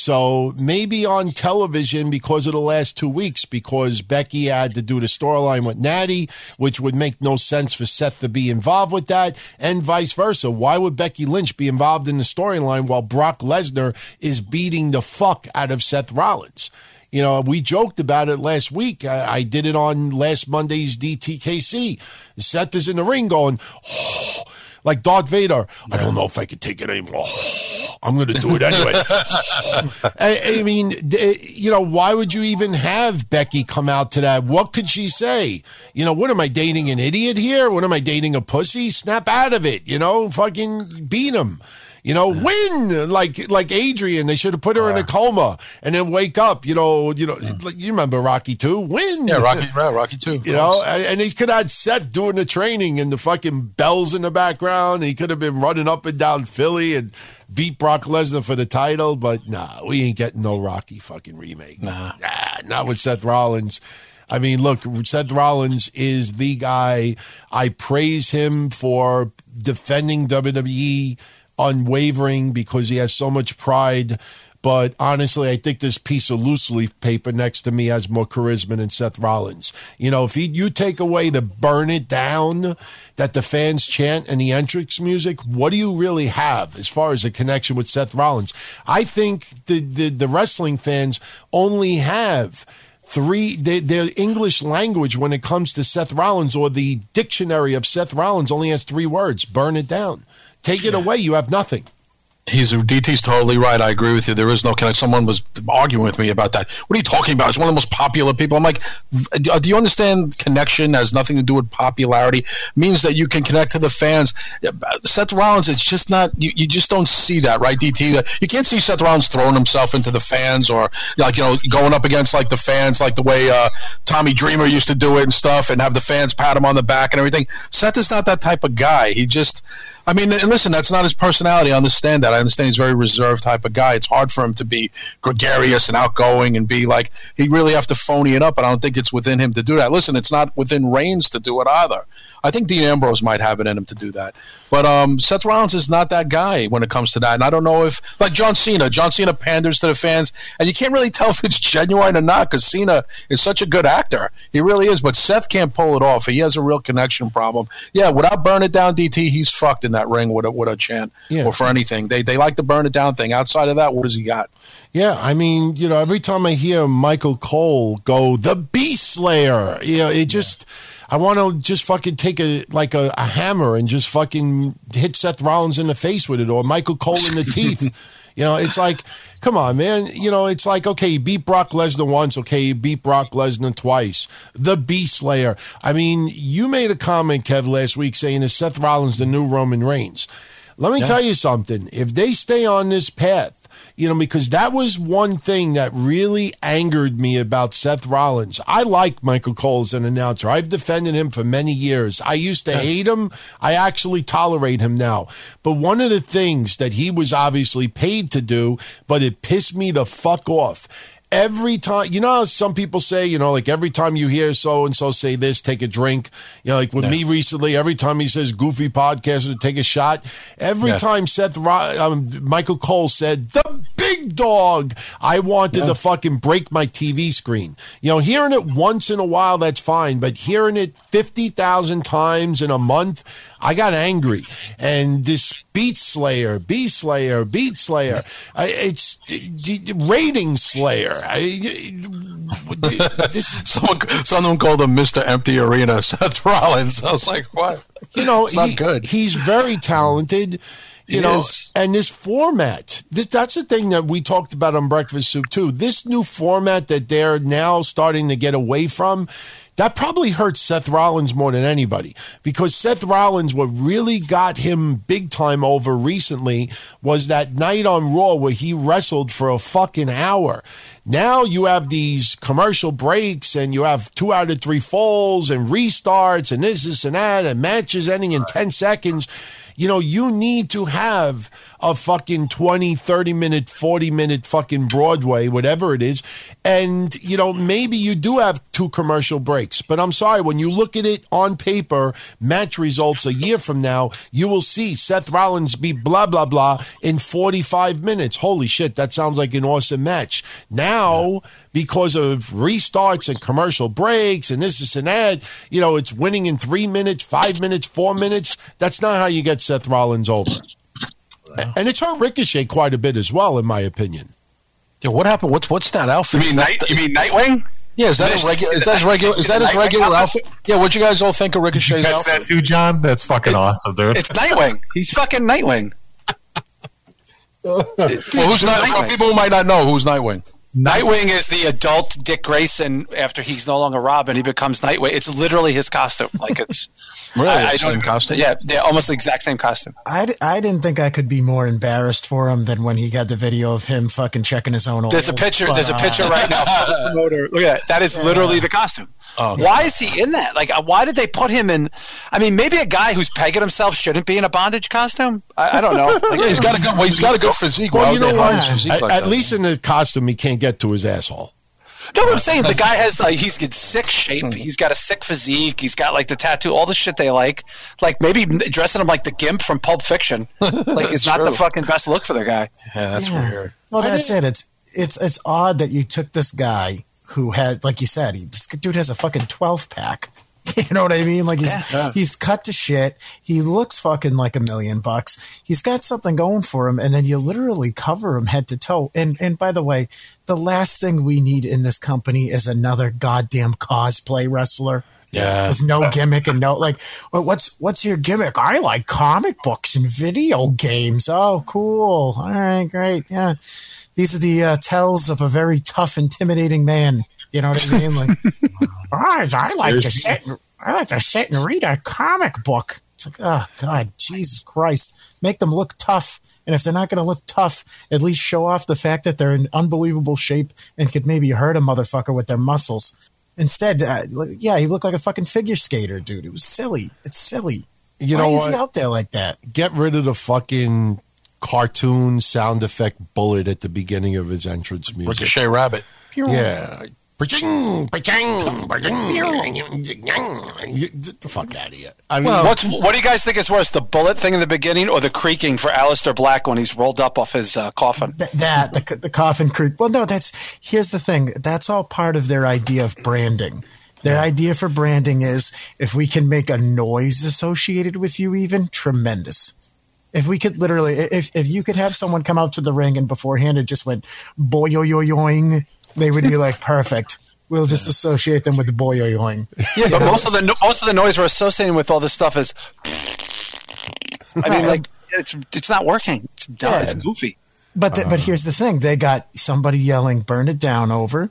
So maybe on television because of the last two weeks, because Becky had to do the storyline with Natty, which would make no sense for Seth to be involved with that, and vice versa. Why would Becky Lynch be involved in the storyline while Brock Lesnar is beating the fuck out of Seth Rollins? You know, we joked about it last week. I, I did it on last Monday's D T K C. Seth is in the ring going, oh, like Darth Vader. I don't know if I can take it anymore. I'm going to do it anyway. I, I mean, you know, why would you even have Becky come out to that? What could she say? You know, what am I dating, an idiot here? What am I dating, a pussy? Snap out of it, you know, fucking beat him. You know, win like like Adrian. They should have put her in a coma and then wake up. You know, you know. You remember Rocky two? Win. Yeah, Rocky. Right, Rocky two. You know, and he could have had Seth doing the training and the fucking bells in the background. He could have been running up and down Philly and beat Brock Lesnar for the title. But nah, we ain't getting no Rocky fucking remake. Nah, nah not with Seth Rollins. I mean, look, Seth Rollins is the guy. I praise him for defending W W E unwavering because he has so much pride. But honestly, I think this piece of loose leaf paper next to me has more charisma than Seth Rollins. You know, if he, you take away the burn it down that the fans chant and the entrance music, what do you really have as far as a connection with Seth Rollins? I think the, the, the wrestling fans only have three, their, their English language when it comes to Seth Rollins, or the dictionary of Seth Rollins only has three words: burn it down. Take it away, you have nothing. He's D T's totally right. I agree with you. There is no connection. Someone was arguing with me about that. What are you talking about? He's one of the most popular people. I'm like, do you understand connection has nothing to do with popularity? It means that you can connect to the fans. Seth Rollins, it's just not, you, you just don't see that, right, D T? You can't see Seth Rollins throwing himself into the fans or, like, you know, going up against, like, the fans, like the way uh, Tommy Dreamer used to do it and stuff and have the fans pat him on the back and everything. Seth is not that type of guy. He just, I mean, and listen, that's not his personality. I understand that. I understand he's a very reserved type of guy. It's hard for him to be gregarious and outgoing and be like, he really have to phony it up, and I don't think it's within him to do that. Listen, it's not within Reigns to do it either. I think Dean Ambrose might have it in him to do that. But um, Seth Rollins is not that guy when it comes to that. And I don't know if, like John Cena, John Cena panders to the fans, and you can't really tell if it's genuine or not because Cena is such a good actor. He really is. But Seth can't pull it off. He has a real connection problem. Yeah, without Burn It Down, D T, he's fucked in that ring with a, with a chant yeah. or for anything. They, they like the Burn It Down thing. Outside of that, what does he got? Yeah, I mean, you know, every time I hear Michael Cole go, the Beast Slayer, you know, it just... Yeah. I want to just fucking take a like a, a hammer and just fucking hit Seth Rollins in the face with it, or Michael Cole in the teeth. You know, it's like, come on, man. You know, it's like, okay, you beat Brock Lesnar once. Okay, you beat Brock Lesnar twice. The Beast Slayer. I mean, you made a comment, Kev, last week saying is Seth Rollins the new Roman Reigns. Let me yeah. tell you something. If they stay on this path, you know, because that was one thing that really angered me about Seth Rollins. I like Michael Cole as an announcer. I've defended him for many years. I used to hate him. I actually tolerate him now. But one of the things that he was obviously paid to do, but it pissed me the fuck off. Every time, you know how some people say, you know, like every time you hear so-and-so say this, take a drink. You know, like with yeah. me recently, every time he says goofy podcaster, take a shot. Every yeah. time Seth, um, Michael Cole said, the big dog, I wanted yeah. to fucking break my T V screen. You know, hearing it once in a while, that's fine. But hearing it fifty thousand times in a month, I got angry. And this Beat Slayer, Beat Slayer, Beat Slayer, uh, it's uh, rating slayer. I, this is, someone, someone called him Mister Empty Arena, Seth Rollins. I was like, what? You know, it's not he, good. He's very talented. You he know, is. And this format, this, that's the thing that we talked about on Breakfast Soup too. This new format that they're now starting to get away from, that probably hurts Seth Rollins more than anybody, because Seth Rollins, what really got him big time over recently was that night on Raw where he wrestled for a fucking hour. Now you have these commercial breaks and you have two out of three falls and restarts and this, this, and that, and matches ending in ten seconds. You know, you need to have a fucking twenty, thirty minute, forty minute fucking Broadway, whatever it is. And, you know, maybe you do have two commercial breaks. But I'm sorry, when you look at it on paper, match results a year from now, you will see Seth Rollins be blah, blah, blah in forty-five minutes. Holy shit, that sounds like an awesome match. Now, because of restarts and commercial breaks and this, this, and that, you know, it's winning in three minutes, five minutes, four minutes. That's not how you get Seth Rollins over. And it's hurt Ricochet quite a bit as well, in my opinion. Yeah, what happened? What's what's that outfit? You mean night? You mean Nightwing? Yeah, is that a regular? Is that his regular? Is that his regular outfit? Yeah, what'd you guys all think of Ricochet's That's outfit? that too, John. That's fucking it, awesome, dude. It's Nightwing. He's fucking Nightwing. Well, who's not? For people who might not know, who's Nightwing? Nightwing is the adult Dick Grayson after he's no longer Robin. He becomes Nightwing. It's literally his costume. Like it's really I, the same costume. Yeah, yeah, almost the exact same costume. I, I didn't think I could be more embarrassed for him than when he got the video of him fucking checking his own oil. There's a picture. But, there's a picture uh, right now. Look at that. That is yeah. literally the costume. Oh, why yeah. is he in that? Like, why did they put him in? I mean, maybe a guy who's pegging himself shouldn't be in a bondage costume. I, I don't know. Like, yeah, he's got a good. Well, he's got a good physique. Well, you know what? At, like at least in the costume, he can't get to his asshole. No, what I'm saying, the guy has like he's got sick shape. He's got a sick physique. He's got like the tattoo, all the shit they like. Like maybe dressing him like the Gimp from Pulp Fiction. Like it's not true. The fucking best look for the guy. Yeah, that's yeah. weird. Well, that's it. It's it's it's odd that you took this guy who had, like you said, he, this dude has a fucking twelve pack. You know what I mean? Like he's yeah. he's cut to shit. He looks fucking like a million bucks. He's got something going for him, and then you literally cover him head to toe. And and by the way, the last thing we need in this company is another goddamn cosplay wrestler. Yeah. With no gimmick and no like, well, what's what's your gimmick? I like comic books and video games. Oh, cool. All right, great. Yeah, these are the uh, tells of a very tough, intimidating man. You know what I mean? Like, all right, I like to sit. And, I like to sit and read a comic book. It's like, oh God, Jesus Christ, make them look tough. And if they're not going to look tough, at least show off the fact that they're in unbelievable shape and could maybe hurt a motherfucker with their muscles. Instead, uh, yeah, he looked like a fucking figure skater, dude. It was silly. It's silly. You Why know is what? he out there like that? Get rid of the fucking cartoon sound effect bullet at the beginning of his entrance music. Ricochet Rabbit. Yeah. Ba-ching, ba-ching, ba-ching. Get the fuck out of here. I mean, What's what do you guys think is worse, the bullet thing in the beginning or the creaking for Aleister Black when he's rolled up off his uh, coffin? Th- that the, the coffin creep. Well, no, that's here's the thing. That's all part of their idea of branding. Their idea for branding is if we can make a noise associated with you, even tremendous. If we could literally, if if you could have someone come out to the ring and beforehand it just went boy-yo-yo-yoing, they would be like, perfect. We'll just associate them with the boy-yo-yoing. Yeah, but most of the no- most of the noise we're associating with all this stuff is. I mean, like it's it's not working. It's dumb. Yeah. It's goofy. But the, but here's the thing: they got somebody yelling "burn it down" over,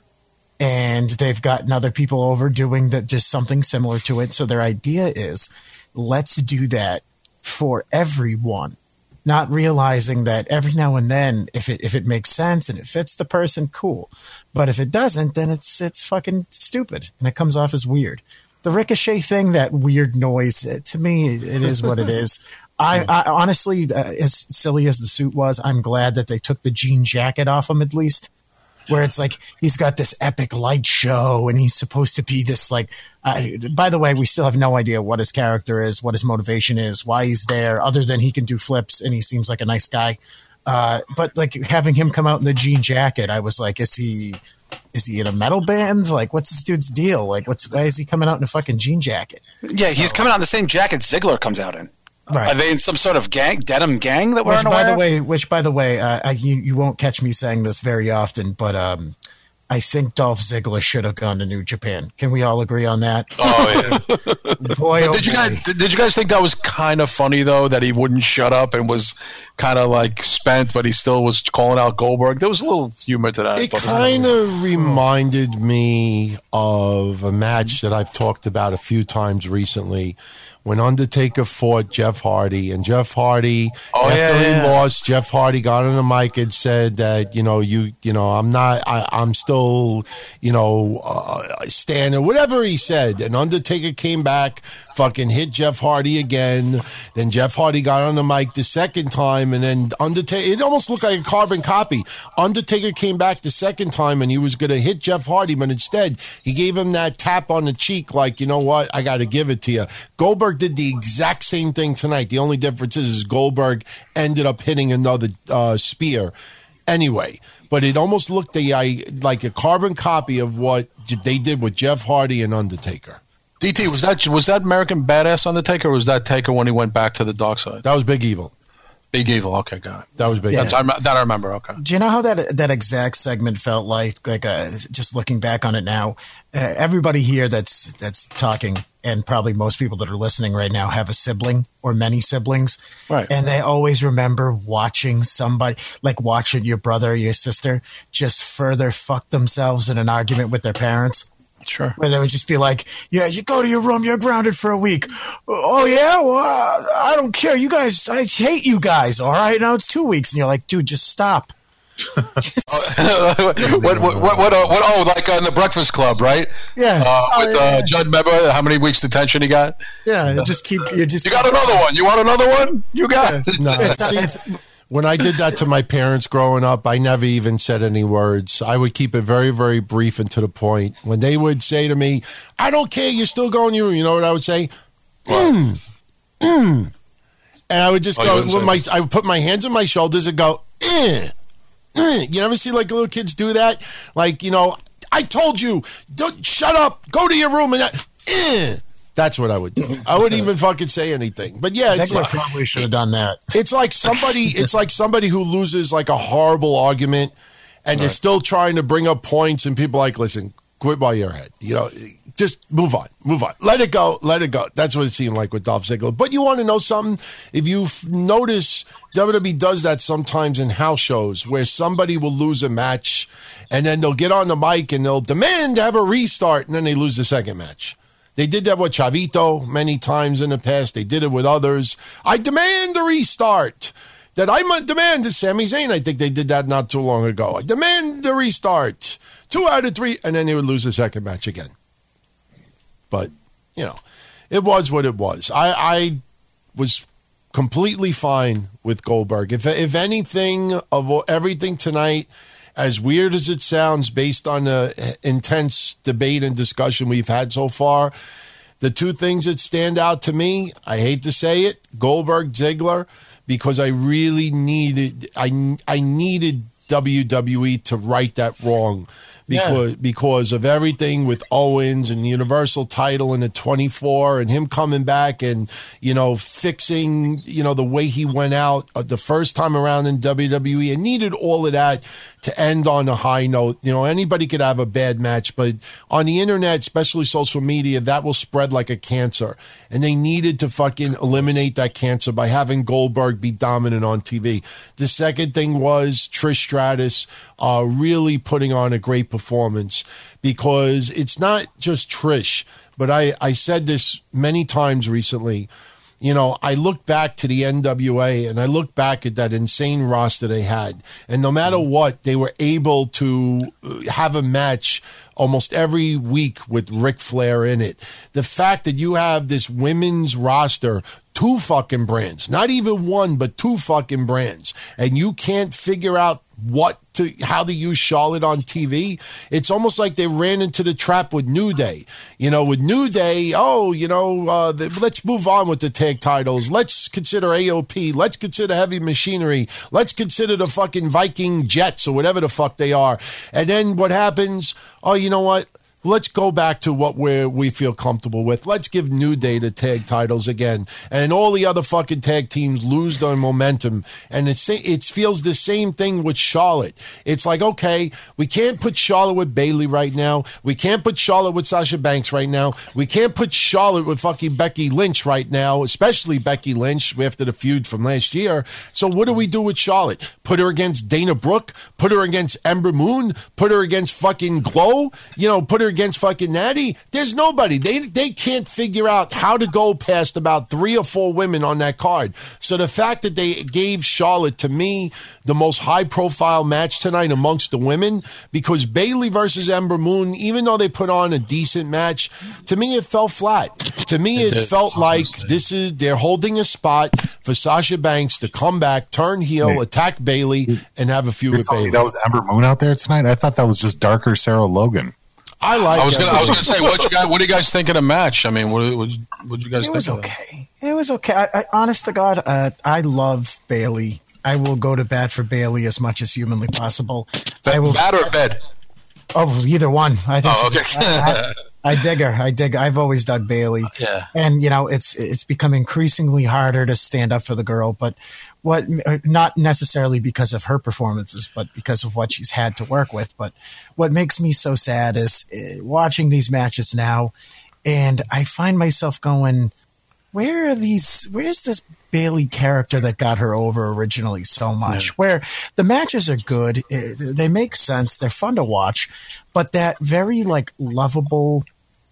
and they've gotten other people over doing that, just something similar to it. So their idea is, let's do that for everyone, not realizing that every now and then, if it if it makes sense and it fits the person, cool. But if it doesn't, then it's it's fucking stupid and it comes off as weird. The Ricochet thing, that weird noise, it, to me, it is what it is. I, I honestly, uh, as silly as the suit was, I'm glad that they took the jean jacket off him at least. Where it's like he's got this epic light show and he's supposed to be this like. Uh, by the way, we still have no idea what his character is, what his motivation is, why he's there, other than he can do flips and he seems like a nice guy. Uh, but like having him come out in the jean jacket, I was like, is he is he in a metal band? Like, what's this dude's deal? Like, what's why is he coming out in a fucking jean jacket? Yeah, he's So- coming out in the same jacket Ziggler comes out in. Right. Are they in some sort of gang, denim gang that we're Which, by unaware the of? way, which by the way, uh, I, you you won't catch me saying this very often, but um, I think Dolph Ziggler should have gone to New Japan. Can we all agree on that? Oh yeah. Boy, oh Did you boy. guys did, did you guys think that was kind of funny though, that he wouldn't shut up and was kind of like spent, but he still was calling out Goldberg? There was a little humor to that. I it thought it was kind of reminded me of a match that I've talked about a few times recently when Undertaker fought Jeff Hardy. And Jeff Hardy, Oh, after yeah, he yeah. lost, Jeff Hardy got on the mic and said that, you know, you, you know, I'm not, I, I'm still, you know, uh, standing, whatever he said. And Undertaker came back, fucking hit Jeff Hardy again. Then Jeff Hardy got on the mic the second time, and then Undertaker, it almost looked like a carbon copy. Undertaker came back the second time and he was going to hit Jeff Hardy, but instead he gave him that tap on the cheek like, you know what, I got to give it to you. Goldberg did the exact same thing tonight. The only difference is, is Goldberg ended up hitting another uh, spear anyway. But it almost looked a, I, like a carbon copy of what they did with Jeff Hardy and Undertaker. D T, was that was that American Badass Undertaker, or was that Taker when he went back to the dark side? That was Big Evil. Big Evil. Okay, got it. That was Big Yeah. Evil. That's, I, rem- that I remember. Okay. Do you know how that that exact segment felt like? Like, uh, just looking back on it now, uh, everybody here that's that's talking, and probably most people that are listening right now, have a sibling or many siblings, Right. and they always remember watching somebody, like watching your brother or your sister, just further fuck themselves in an argument with their parents. Sure. Where they would just be like, yeah, you go to your room, you're grounded for a week. Oh, yeah? Well, I don't care. You guys, I hate you guys. All right, now it's two weeks. And you're like, dude, just stop. Just- what, what, what, what, uh, what, oh, like on the Breakfast Club, right? yeah. Uh, Oh, with yeah. uh, Judd, remember how many weeks detention he got? yeah, you just keep, you just You got another one. You want another one? You got it. No, It's not- see, it's- when I did that to my parents growing up, I never even said any words. I would keep it very, very brief and to the point. When they would say to me, I don't care, you're still going your room, you know what I would say? Mm, mm. And I would just Oh, you go, wouldn't with say my, that. I would put my hands on my shoulders and go, eh, eh. You never see like little kids do that? Like, you know, I told you, don't, shut up, go to your room. And I, eh. That's what I would do. I wouldn't even fucking say anything. But yeah, it's Ziggler like, probably should have done that. it's like somebody it's like somebody who loses like a horrible argument and they're still trying to bring up points, and people are like, listen, quit while you're ahead. You know, just move on, move on. Let it go, let it go. That's what it seemed like with Dolph Ziggler. But you want to know something? If you notice, W W E does that sometimes in house shows where somebody will lose a match and then they'll get on the mic and they'll demand to have a restart and then they lose the second match. They did that with Chavito many times in the past. They did it with others. I demand a restart. That I might demand to Sami Zayn. I think they did that not too long ago. I demand the restart. Two out of three, and then they would lose the second match again. But, you know, it was what it was. I, I was completely fine with Goldberg. If if anything, of everything tonight, as weird as it sounds based on the intense debate and discussion we've had so far, the two things that stand out to me, I hate to say it, Goldberg, Ziggler, because I really needed I I needed W W E to right that wrong because yeah. because of everything with Owens and the Universal title and the twenty-four and him coming back and, you know, fixing, you know, the way he went out the first time around in W W E. And needed all of that to end on a high note. You know, anybody could have a bad match, but on the internet, especially social media, that will spread like a cancer. And they needed to fucking eliminate that cancer by having Goldberg be dominant on T V. The second thing was Trish Stratus uh, really putting on a great performance, because it's not just Trish, but I, I said this many times recently. You know, I look back to the N W A and I look back at that insane roster they had. And no matter what, they were able to have a match almost every week with Ric Flair in it. The fact that you have this women's roster, two fucking brands, not even one, but two fucking brands, and you can't figure out what to how to use Charlotte on T V. It's almost like they ran into the trap with New Day. You know, with New Day, oh, you know, uh, the, let's move on with the tag titles. Let's consider A O P. Let's consider Heavy Machinery. Let's consider the fucking Viking Jets or whatever the fuck they are. And then what happens? Oh, you know what? Let's go back to what we we feel comfortable with. Let's give New Day the tag titles again. And all the other fucking tag teams lose their momentum. And it's, it feels the same thing with Charlotte. It's like, okay, we can't put Charlotte with Bayley right now. We can't put Charlotte with Sasha Banks right now. We can't put Charlotte with fucking Becky Lynch right now, especially Becky Lynch after the feud from last year. So what do we do with Charlotte? Put her against Dana Brooke? Put her against Ember Moon? Put her against fucking Glow? You know, put her against fucking Natty? There's nobody. They they can't figure out how to go past about three or four women on that card. So the fact that they gave Charlotte, to me, the most high-profile match tonight amongst the women, because Bayley versus Ember Moon, even though they put on a decent match, to me it fell flat. To me it, it felt like this is they're holding a spot for Sasha Banks to come back, turn heel, hey, attack Bayley, and have a feud with Bayley. That was Ember Moon out there tonight? I thought that was just darker Sarah Logan. I like. I was going to say, what you guys? What do you guys think of the match? I mean, what what, what do you guys it think? It was of okay. It? it was okay. I, I, honest to God, uh, I love Bayley. I will go to bat for Bayley as much as humanly possible. Bat, I will, bat or bed? Oh, either one. I think. Oh, okay. I, I, I dig her. I dig. I've always dug Bayley. Yeah. And you know, it's it's become increasingly harder to stand up for the girl, but what not necessarily because of her performances, but because of what she's had to work with. But what makes me so sad is uh, watching these matches now, and I find myself going, where are these? Where's this Bayley character that got her over originally so much? Yeah. Where the matches are good, it, they make sense, they're fun to watch, but that very like lovable,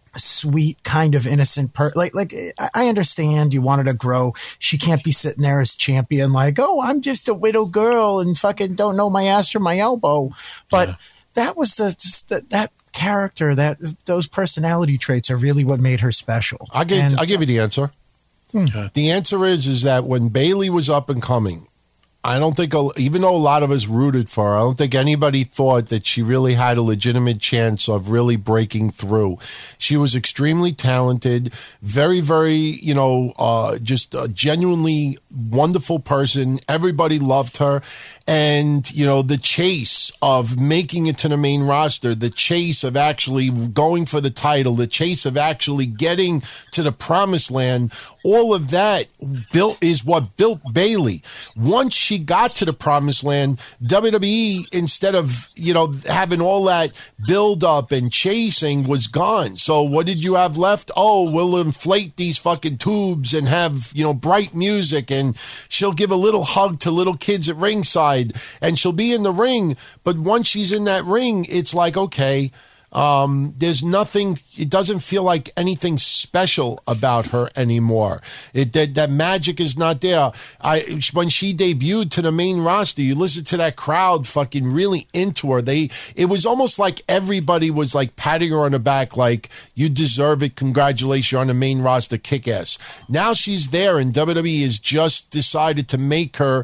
sweet kind of innocent per like like I understand you wanted to grow. She can't be sitting there as champion like, oh, I'm just a widow girl and fucking don't know my ass from my elbow. But yeah. that was the, the that character, that those personality traits are really what made her special. I give and, I give you the answer. Hmm. The answer is is that when Bayley was up and coming, I don't think, even though a lot of us rooted for her, I don't think anybody thought that she really had a legitimate chance of really breaking through. She was extremely talented, very, very, you know, uh, just a genuinely wonderful person. Everybody loved her. And, you know, the chase of making it to the main roster, the chase of actually going for the title, the chase of actually getting to the promised land, all of that built is what built Bayley. Once she she got to the promised land, W W E, instead of, you know, having all that build up and chasing, was gone. So what did you have left? Oh, we'll inflate these fucking tubes and have, you know, bright music, and she'll give a little hug to little kids at ringside, and she'll be in the ring. But once she's in that ring, it's like, okay, Um, there's nothing, it doesn't feel like anything special about her anymore. It, that, that magic is not there. I, when she debuted to the main roster, you listen to that crowd fucking really into her. They, it was almost like everybody was like patting her on the back, like, you deserve it. Congratulations, you're on the main roster, kick ass. Now she's there, and W W E has just decided to make her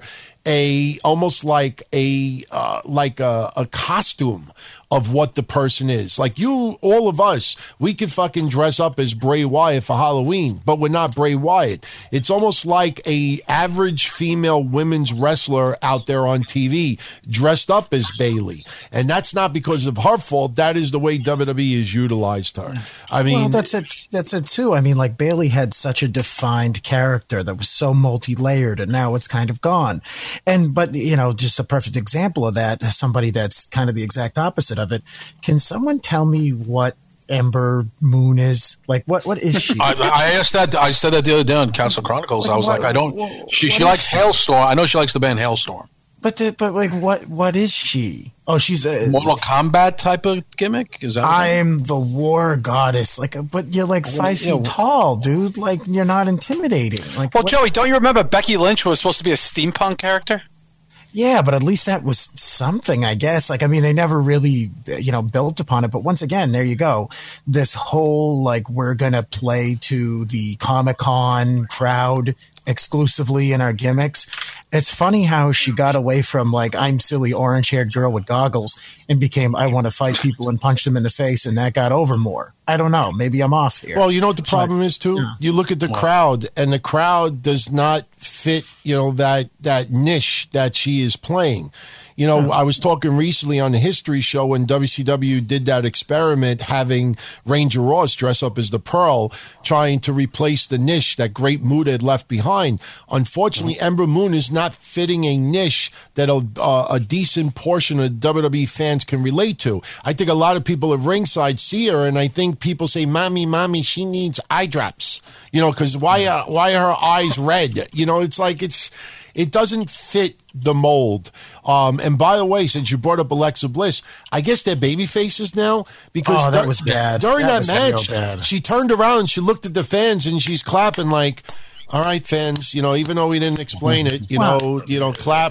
a almost like a uh, like a, a costume of what the person is. Like, you, all of us, we could fucking dress up as Bray Wyatt for Halloween, but we're not Bray Wyatt. It's almost like a average female women's wrestler out there on T V dressed up as Bayley, and that's not because of her fault. That is the way W W E has utilized her. I mean, well, that's it. That's it too. I mean, like, Bayley had such a defined character that was so multi-layered, and now it's kind of gone. And, but, you know, just a perfect example of that, somebody that's kind of the exact opposite of it. Can someone tell me what Ember Moon is? Like, what, what is she? I, I asked that, I said that the other day on Castle Chronicles. Like, I was what, like, I don't, what, she, what she likes she? Hailstorm. I know she likes the band Hailstorm. But, the, but like, what, what is she? Oh, she's a Mortal Kombat type of gimmick? Is that what I'm the war goddess. Like, but you're like five yeah, feet tall, dude. Like, you're not intimidating. Like, Well, what- Joey, don't you remember Becky Lynch was supposed to be a steampunk character? Yeah, but at least that was something, I guess. Like, I mean, they never really, you know, built upon it. But once again, there you go. This whole, like, we're going to play to the Comic-Con crowd exclusively in our gimmicks. It's funny how she got away from, like, I'm silly orange-haired girl with goggles and became, I want to fight people and punch them in the face, and that got over more. I don't know. Maybe I'm off here. well, you know what the problem is too? Yeah. You look at the crowd, and the crowd does not fit, you know, that that niche that she is playing. You know, I was talking recently on the History Show when W C W did that experiment, having Ranger Ross dress up as the Pearl, trying to replace the niche that Great Muta had left behind. Unfortunately, Ember Moon is not fitting a niche that a, uh, a decent portion of W W E fans can relate to. I think a lot of people at ringside see her, and I think people say, "Mommy, mommy, she needs eye drops." You know, because why, uh, why are her eyes red? You know, it's like it's. It doesn't fit the mold. Um, and by the way, since you brought up Alexa Bliss, I guess they're baby faces now because Oh, that dur- was bad. during That that, was real match, bad. she turned around, she looked at the fans, and she's clapping like, "All right, fans, you know, even though we didn't explain it, you know, you know, clap."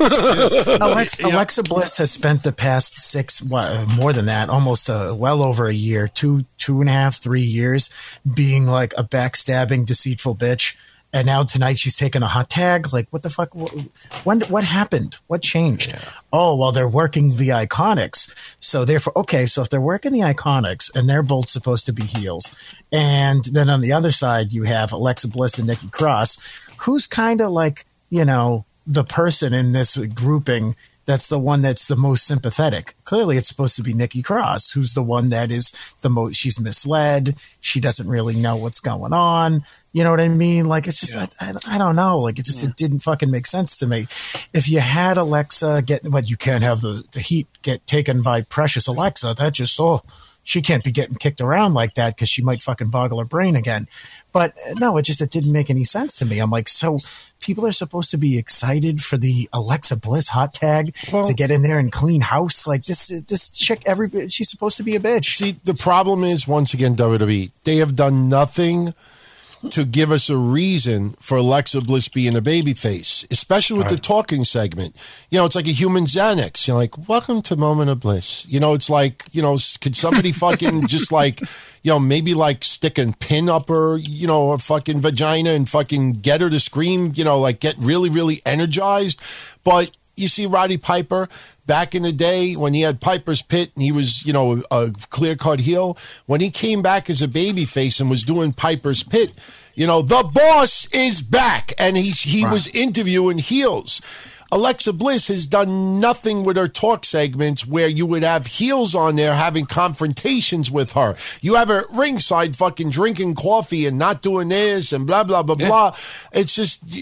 Alexa, Alexa Bliss has spent the past six, what, more than that, almost uh, well over a year, two, two and a half, three years, being like a backstabbing, deceitful bitch. And now tonight she's taking a hot tag. Like, what the fuck? When? What happened? What changed? Yeah. Oh, well, they're working the Iconics. So therefore, okay, so if they're working the Iconics and they're both supposed to be heels, and then on the other side you have Alexa Bliss and Nikki Cross, who's kind of like, you know, the person in this grouping that's the one that's the most sympathetic. Clearly, it's supposed to be Nikki Cross, who's the one that is the most, she's misled. She doesn't really know what's going on. You know what I mean? Like, it's just, yeah. I, I, I don't know. Like, it just, yeah. it didn't fucking make sense to me. If you had Alexa get, but you can't have the, the heat get taken by precious Alexa. That just, oh, she can't be getting kicked around like that because she might fucking boggle her brain again. But no, it just, it didn't make any sense to me. I'm like, so people are supposed to be excited for the Alexa Bliss hot tag well, to get in there and clean house. Like, this, this chick, every, she's supposed to be a bitch. See, the problem is, once again, W W E, they have done nothing to give us a reason for Alexa Bliss being a babyface, especially with right. the talking segment. You know, it's like a human Xanax. You're like, welcome to Moment of Bliss. You know, it's like, you know, could somebody fucking just like, you know, maybe like stick a pin up her, you know, her fucking vagina and fucking get her to scream, you know, like get really, really energized. But you see Roddy Piper back in the day when he had Piper's Pit and he was, you know, a clear-cut heel. When he came back as a babyface and was doing Piper's Pit, you know, the boss is back, and he he right. was interviewing heels. Alexa Bliss has done nothing with her talk segments where you would have heels on there having confrontations with her. You have her at ringside fucking drinking coffee and not doing this and blah, blah, blah, yeah. blah. It's just,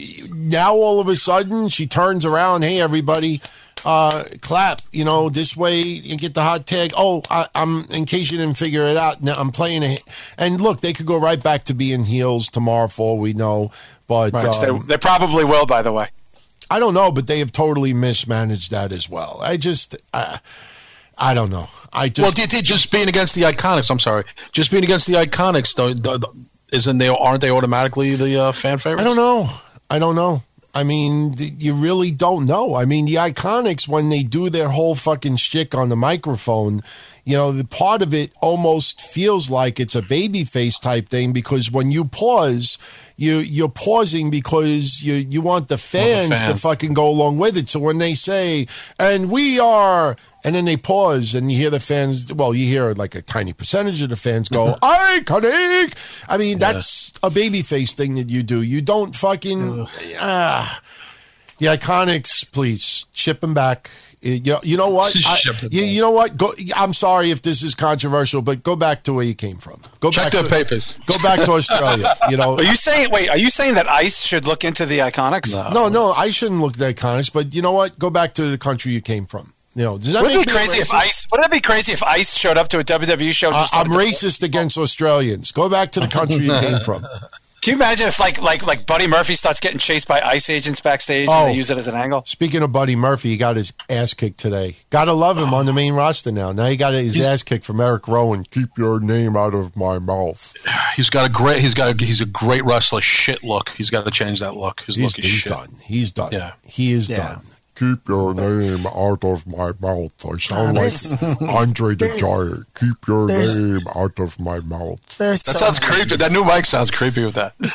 now all of a sudden she turns around. Hey, everybody, uh, clap. You know, this way you get the hot tag. Oh, I, I'm in case you didn't figure it out. Now I'm playing a. And look, they could go right back to being heels tomorrow for all we know. But Right. um, they, they probably will, by the way. I don't know. But they have totally mismanaged that as well. I just. I, I don't know. I just. Well, D T, just being against the Iconics. I'm sorry, just being against the Iconics. Though, the, the, isn't they? Aren't they automatically the uh, fan favorites? I don't know. I don't know. I mean, you really don't know. I mean, the Iconics, when they do their whole fucking shtick on the microphone, you know, the part of it almost feels like it's a babyface type thing because when you pause, you you're pausing because you you want the fans, the fans. to fucking go along with it. So when they say, "And we are," and then they pause, and you hear the fans. Well, you hear like a tiny percentage of the fans go, "Iconic." I mean, that's a babyface thing that you do. You don't fucking. Ah, the Iconics, please ship them back. You, you know what? I, Ship them you, back. you know what? Go, I'm sorry if this is controversial, but go back to where you came from. Go Check back their to, papers. Go back to Australia. You know. Are you saying? Wait, are you saying that ICE should look into the Iconics? No, no, I shouldn't look at Iconics, but you know what? Go back to the country you came from. You know, does that Wouldn't make it be me crazy if racist? ICE? Wouldn't it be crazy if ICE showed up to a W W E show? Uh, Just I'm wanted to- racist against Australians. Go back to the country you came from. Can you imagine if like like like Buddy Murphy starts getting chased by ICE agents backstage Oh. and they use it as an angle? Speaking of Buddy Murphy, he got his ass kicked today. Gotta love him on the main roster now. Now he got his ass kicked from Eric Rowan. Keep your name out of my mouth. He's got a great. He's got. A, he's a great wrestler. Shit look. He's got to change that look. His He's, look is he's shit. done. He's done. Yeah. He is Yeah. done. Keep your name out of my mouth. I sound Uh, like there's- Andre the Giant. Keep your there's- name out of my mouth. There's That so sounds many- creepy. That new mic sounds creepy with that.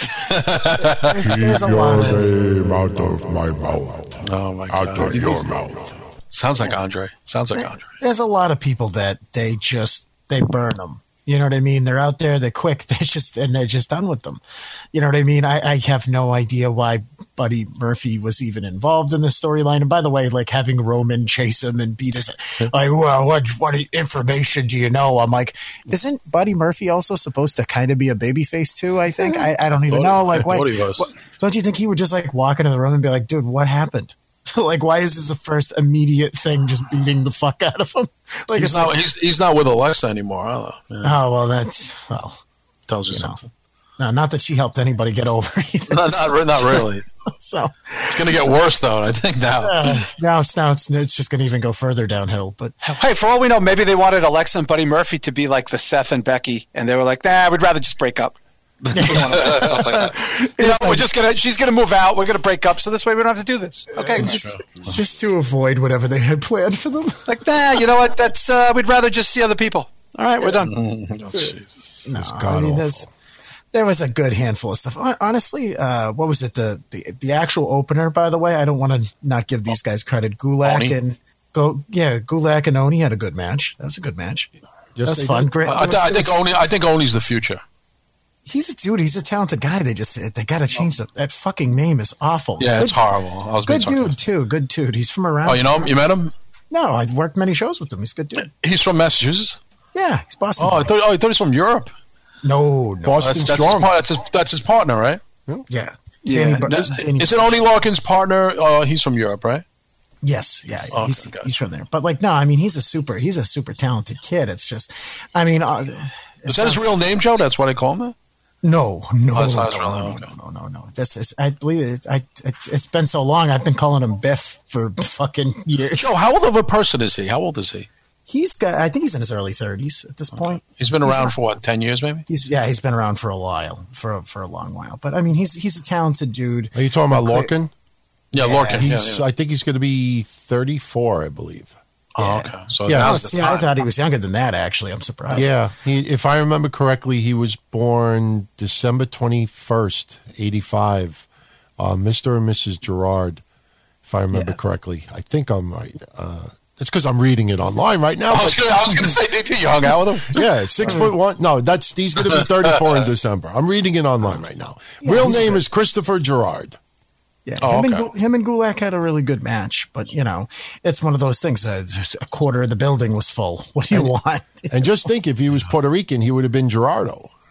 There's, there's a Keep lot your of name out of my mouth. Oh my Out god. of your mouth. Sounds like Andre. Sounds like Andre. there's a lot of people that they just they burn them. You know what I mean? They're out there, they're quick, they're just and they're just done with them. You know what I mean? I, I have no idea why Buddy Murphy was even involved in this storyline. And by the way, like having Roman chase him and beat his like, well, what what information do you know? I'm like, isn't Buddy Murphy also supposed to kind of be a babyface too? I think I, I don't even Thought know. he- Like, why, thought he was. what- don't you think he would just like walk into the room and be like, dude, what happened? Like, why is this the first immediate thing? Just beating the fuck out of him. Like, He's it's not. like, He's, he's not with Alexa anymore. Either. Yeah, oh well, that's well. tells you you know. something. No, not that she helped anybody get over either. Not, not, re- not really. So It's going to get worse though. I think now. uh, now, it's, now it's, it's just going to even go further downhill. But Hey, for all we know, maybe they wanted Alexa and Buddy Murphy to be like the Seth and Becky, and they were like, "Nah, we'd rather just break up." We don't wanna do stuff like that. You know, we're just gonna. She's gonna move out. We're gonna break up, so this way we don't have to do this. Okay, just, just to avoid whatever they had planned for them. like nah. You know what? That's uh, we'd rather just see other people. All right, we're done. Oh, Jesus. No, It's I god mean, awful. there's, there was a good handful of stuff. Hon- Honestly, uh, what was it? The, the the actual opener, by the way. I don't want to not give these guys credit. Gulak Oni? and go, yeah, Gulak and Oni had a good match. That was a good match. Yes, That's they fun. did. Great. I, th- I think Oni. I think Oni's the future. He's a dude. He's a talented guy. They just they got to change the, that fucking name. Is awful. Yeah, good, it's horrible. I was being Good dude sarcastic. too. Good dude. He's from around. Oh, you know him? You met him? No, I've worked many shows with him. He's a good dude. He's from Massachusetts. Yeah, he's Boston. Oh, I thought. Oh, I thought he's from Europe. no, no. Boston That's, that's, his, Strong. par- that's, his, that's his partner, right? Yeah. Yeah. Danny, Bar- Is, Danny is it Oni Larkin's partner? Uh, he's from Europe, right? Yes, yeah, Oh, he's, okay, he's from there. But like, no, I mean, he's a super, he's a super talented kid. It's just, I mean, uh, it Is that his sounds- real name, Joe? That's why they call him that? No, no, Oh, that's no, not his real no, name, no, okay. no, no, no. This is, I believe it. I, it, it's been so long. I've been calling him Biff for fucking years. Joe, how old of a person is he? How old is he? He's got, I think he's in his early thirties at this point. He's been He's around not- for what, ten years maybe? He's, yeah, he's been around for a while, for a, for a long while. But I mean, he's he's a talented dude. Are you talking about Larkin? Yeah, Yeah, Larkin. Yeah, He's. yeah. I think he's going to be thirty-four. I beve. Oh, Yeah. okay. So Yeah, now's Oh, the yeah, I time. thought he was younger than that. Actually, I'm surprised. Yeah, he, if I remember correctly, he was born December twenty-first, eighty-five. Uh, Mister and Missus Gerard, if I remember Yeah. correctly. I think I'm right. Uh, it's because I'm reading it online right now. I was but- gonna, I was gonna say, D T, you hung out with him? yeah, six foot one. No, that's he's going to be thirty-four in December. I'm reading it online right now. Yeah, Real he's name good. is Christopher Gerard. Yeah, Oh, him, okay. and, Gu- him and Gulak had a really good match, but you know, it's one of those things. Uh, a quarter of the building was full. What do you want? And just think, if he was Puerto Rican, he would have been Gerardo.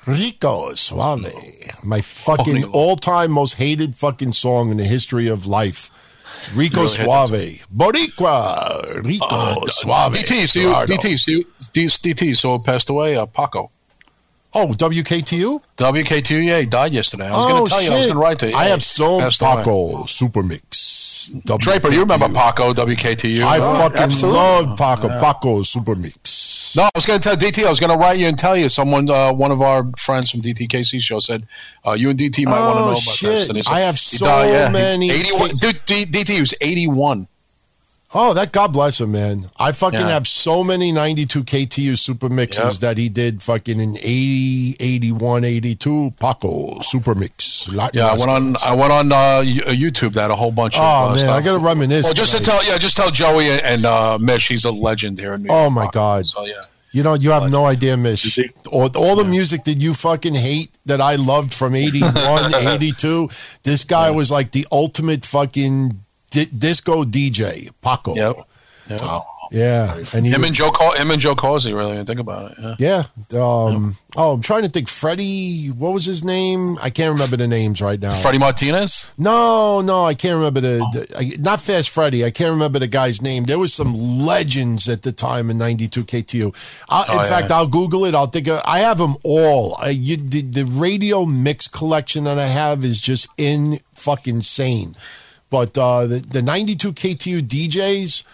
Rico Suave. My fucking Oh, all-time most hated fucking song in the history of life. Rico Really Suave. Boricua. Rico Uh, Suave. D T, so you, Gerardo. D T, so you, D T, so passed away. Uh, Paco. Oh, W K T U? W K T U, yeah, he died yesterday. I was oh, going to tell shit. you, I was going to write to you. I Yeah, have so passed away. Paco Super Mix. Draper, you remember Paco, W K T U? I Oh, fucking absolutely. love Paco. Paco Super Mix. No, I was going to tell D T, I was going to write you and tell you. Someone, uh, one of our friends from D T K C show said, uh, you and D T might want to Oh, know about shit. this. And he said- I have he so died, yeah. many eighty-one, ki- dude, D- DT was eighty-one. Oh, that God bless him, man. I fucking Yeah. have so many ninety-two K T U super mixes Yep. that he did fucking in eighty, eighty-one, eighty-two. Paco Super Mix. Latin Yeah, I went on. Rascals. I went on uh, Y- uh, YouTube. That a whole bunch of. Oh, uh, man, stuff. I got to reminisce. Well, just to tonight. tell, yeah, just tell Joey and, and uh, Mish, he's a legend here in New Oh, York. my God. So yeah, You know, you have no idea, Mish. Did All, all the music that you fucking hate that I loved from eighty-one, eighty-two, this guy was like the ultimate fucking di- disco D J, Paco. Yep. yeah. Oh, Yeah. And he Him was- and Joe, Ca- him and Joe Causey. Really, when you think about it. Yeah. Yeah. Um, Oh, I'm trying to think. Freddie, what was his name? I can't remember the names right now. Freddie Martinez. No, no, I can't remember the, the I- not Fast Freddie. I can't remember the guy's name. There was some legends at the time in ninety-two K T U. I'll, Oh, in yeah. fact, I'll Google it. I'll think of, I have them all. I, you, the, the radio mix collection that I have is just in fucking sane. But uh, the the ninety-two K T U D Js.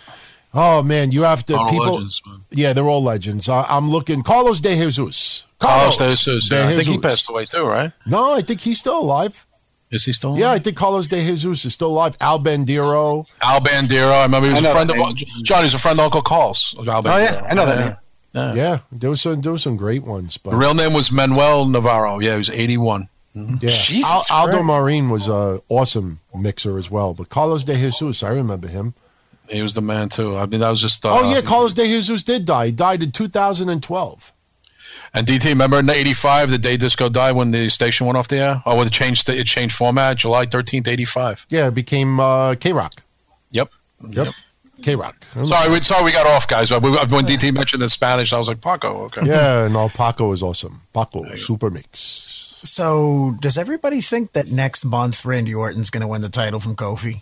Oh man, you have to All people. legends, man. Yeah, they're all legends. I, I'm looking. Carlos De Jesus. Carlos De Jesus. Yeah. I think he Jesus. passed away too, right? No, I think he's still alive. Is he still? Yeah, I think Carlos De Jesus is still alive. Al Bandero. Al Bandera. I remember he was I know a friend that of name. Johnny's a friend of Uncle Carl's. Al Oh, Bandera. yeah. I know that yeah. name. Yeah. Yeah, there was some there was some great ones, but The real name was Manuel Navarro. Yeah, he was eighty-one. yeah, Jesus Al, Aldo Christ. Marin was a awesome mixer as well. But Carlos De Jesus, I remember him. He was the man too. I mean, that was just. Uh, oh yeah, Carlos De Jesus did die. He died in two thousand twelve. And D T, remember in eighty-five, the day disco died when the station went off the air? Oh, when it changed, it changed format, July thirteenth, eighty-five. Yeah, it became uh, K Rock. Yep. Yep, K Rock. Sorry, we, sorry we got off, guys. When when D T mentioned the Spanish, I was like, Paco, okay. Yeah, no, Paco is awesome. Paco, super mix. So, does everybody think that next month Randy Orton's going to win the title from Kofi?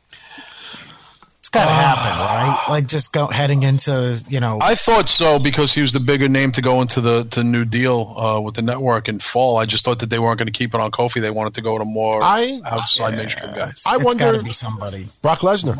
It's got to happen, right? Like just go heading into, you know. I thought so because he was the bigger name to go into the to New Deal uh, with the network in fall. I just thought that they weren't going to keep it on Kofi. They wanted to go to more I- outside mainstream guy. it's, I it's wonder- got to be somebody. Brock Lesnar.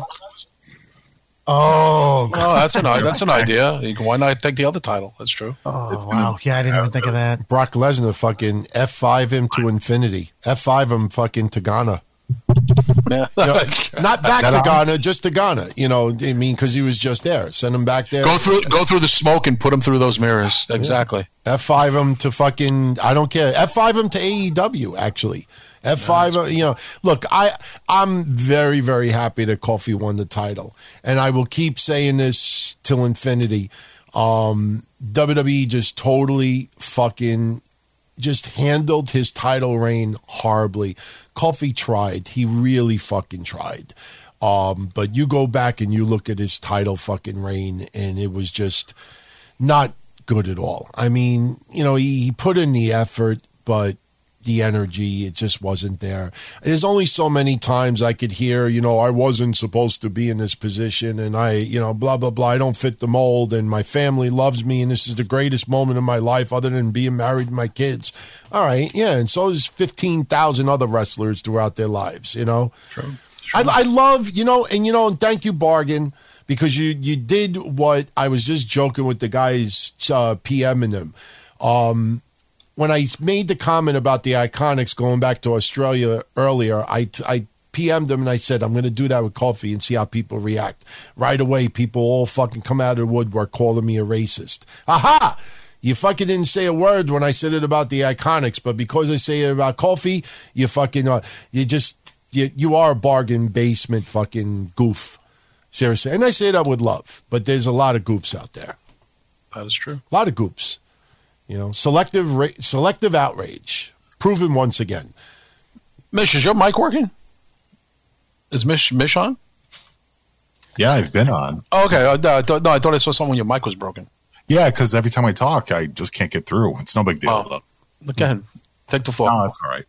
Oh, Oh, that's an that's an idea. You can- Why not take the other title? That's true. oh wow. Yeah, I didn't even think of that. Brock Lesnar fucking F five him to infinity. F five him fucking to Ghana. Yeah. You know, not back to Ghana, just to Ghana. You know, I mean, because he was just there. Send him back there. Go through go through the smoke and put him through those mirrors. Exactly. F five him to fucking, I don't care. F five him to A E W, actually. F five, you know, look, I, I'm very, very happy that Kofi won the title. And I will keep saying this till infinity. Um, W W E just totally fucking just handled his title reign horribly. Kofi tried. He really fucking tried. Um, but you go back and you look at his title fucking reign, and it was just not good at all. I mean, you know, he, he put in the effort, but the energy, it just wasn't there. There's only so many times I could hear, you know, I wasn't supposed to be in this position, and I, you know, blah, blah, blah. I don't fit the mold, and my family loves me, and this is the greatest moment of my life other than being married to my kids. All right, yeah, and so is fifteen thousand other wrestlers throughout their lives, you know? True. I, I love, you know, and you know, and thank you, Bargain, because you you did what I was just joking with the guys uh, PMing them. Um, when I made the comment about the Iconics going back to Australia earlier, I, I P M'd them and I said, I'm going to do that with Kofi and see how people react. Right away, people all fucking come out of the woodwork calling me a racist. Aha! You fucking didn't say a word when I said it about the Iconics, but because I say it about Kofi, you fucking, uh, you just, you, you are a bargain basement fucking goof. Seriously. And I say that with love, but there's a lot of goofs out there. That is true. A lot of goofs. You know, selective ra- selective outrage. Proven once again. Mish, is your mic working? Is Mish Mish on? Yeah, I've been on. Oh, okay. I, I thought, no, I thought I saw something when your mic was broken. Yeah, because every time I talk, I just can't get through. It's no big deal. Oh. Though. Look ahead. Take the floor. No, that's all right.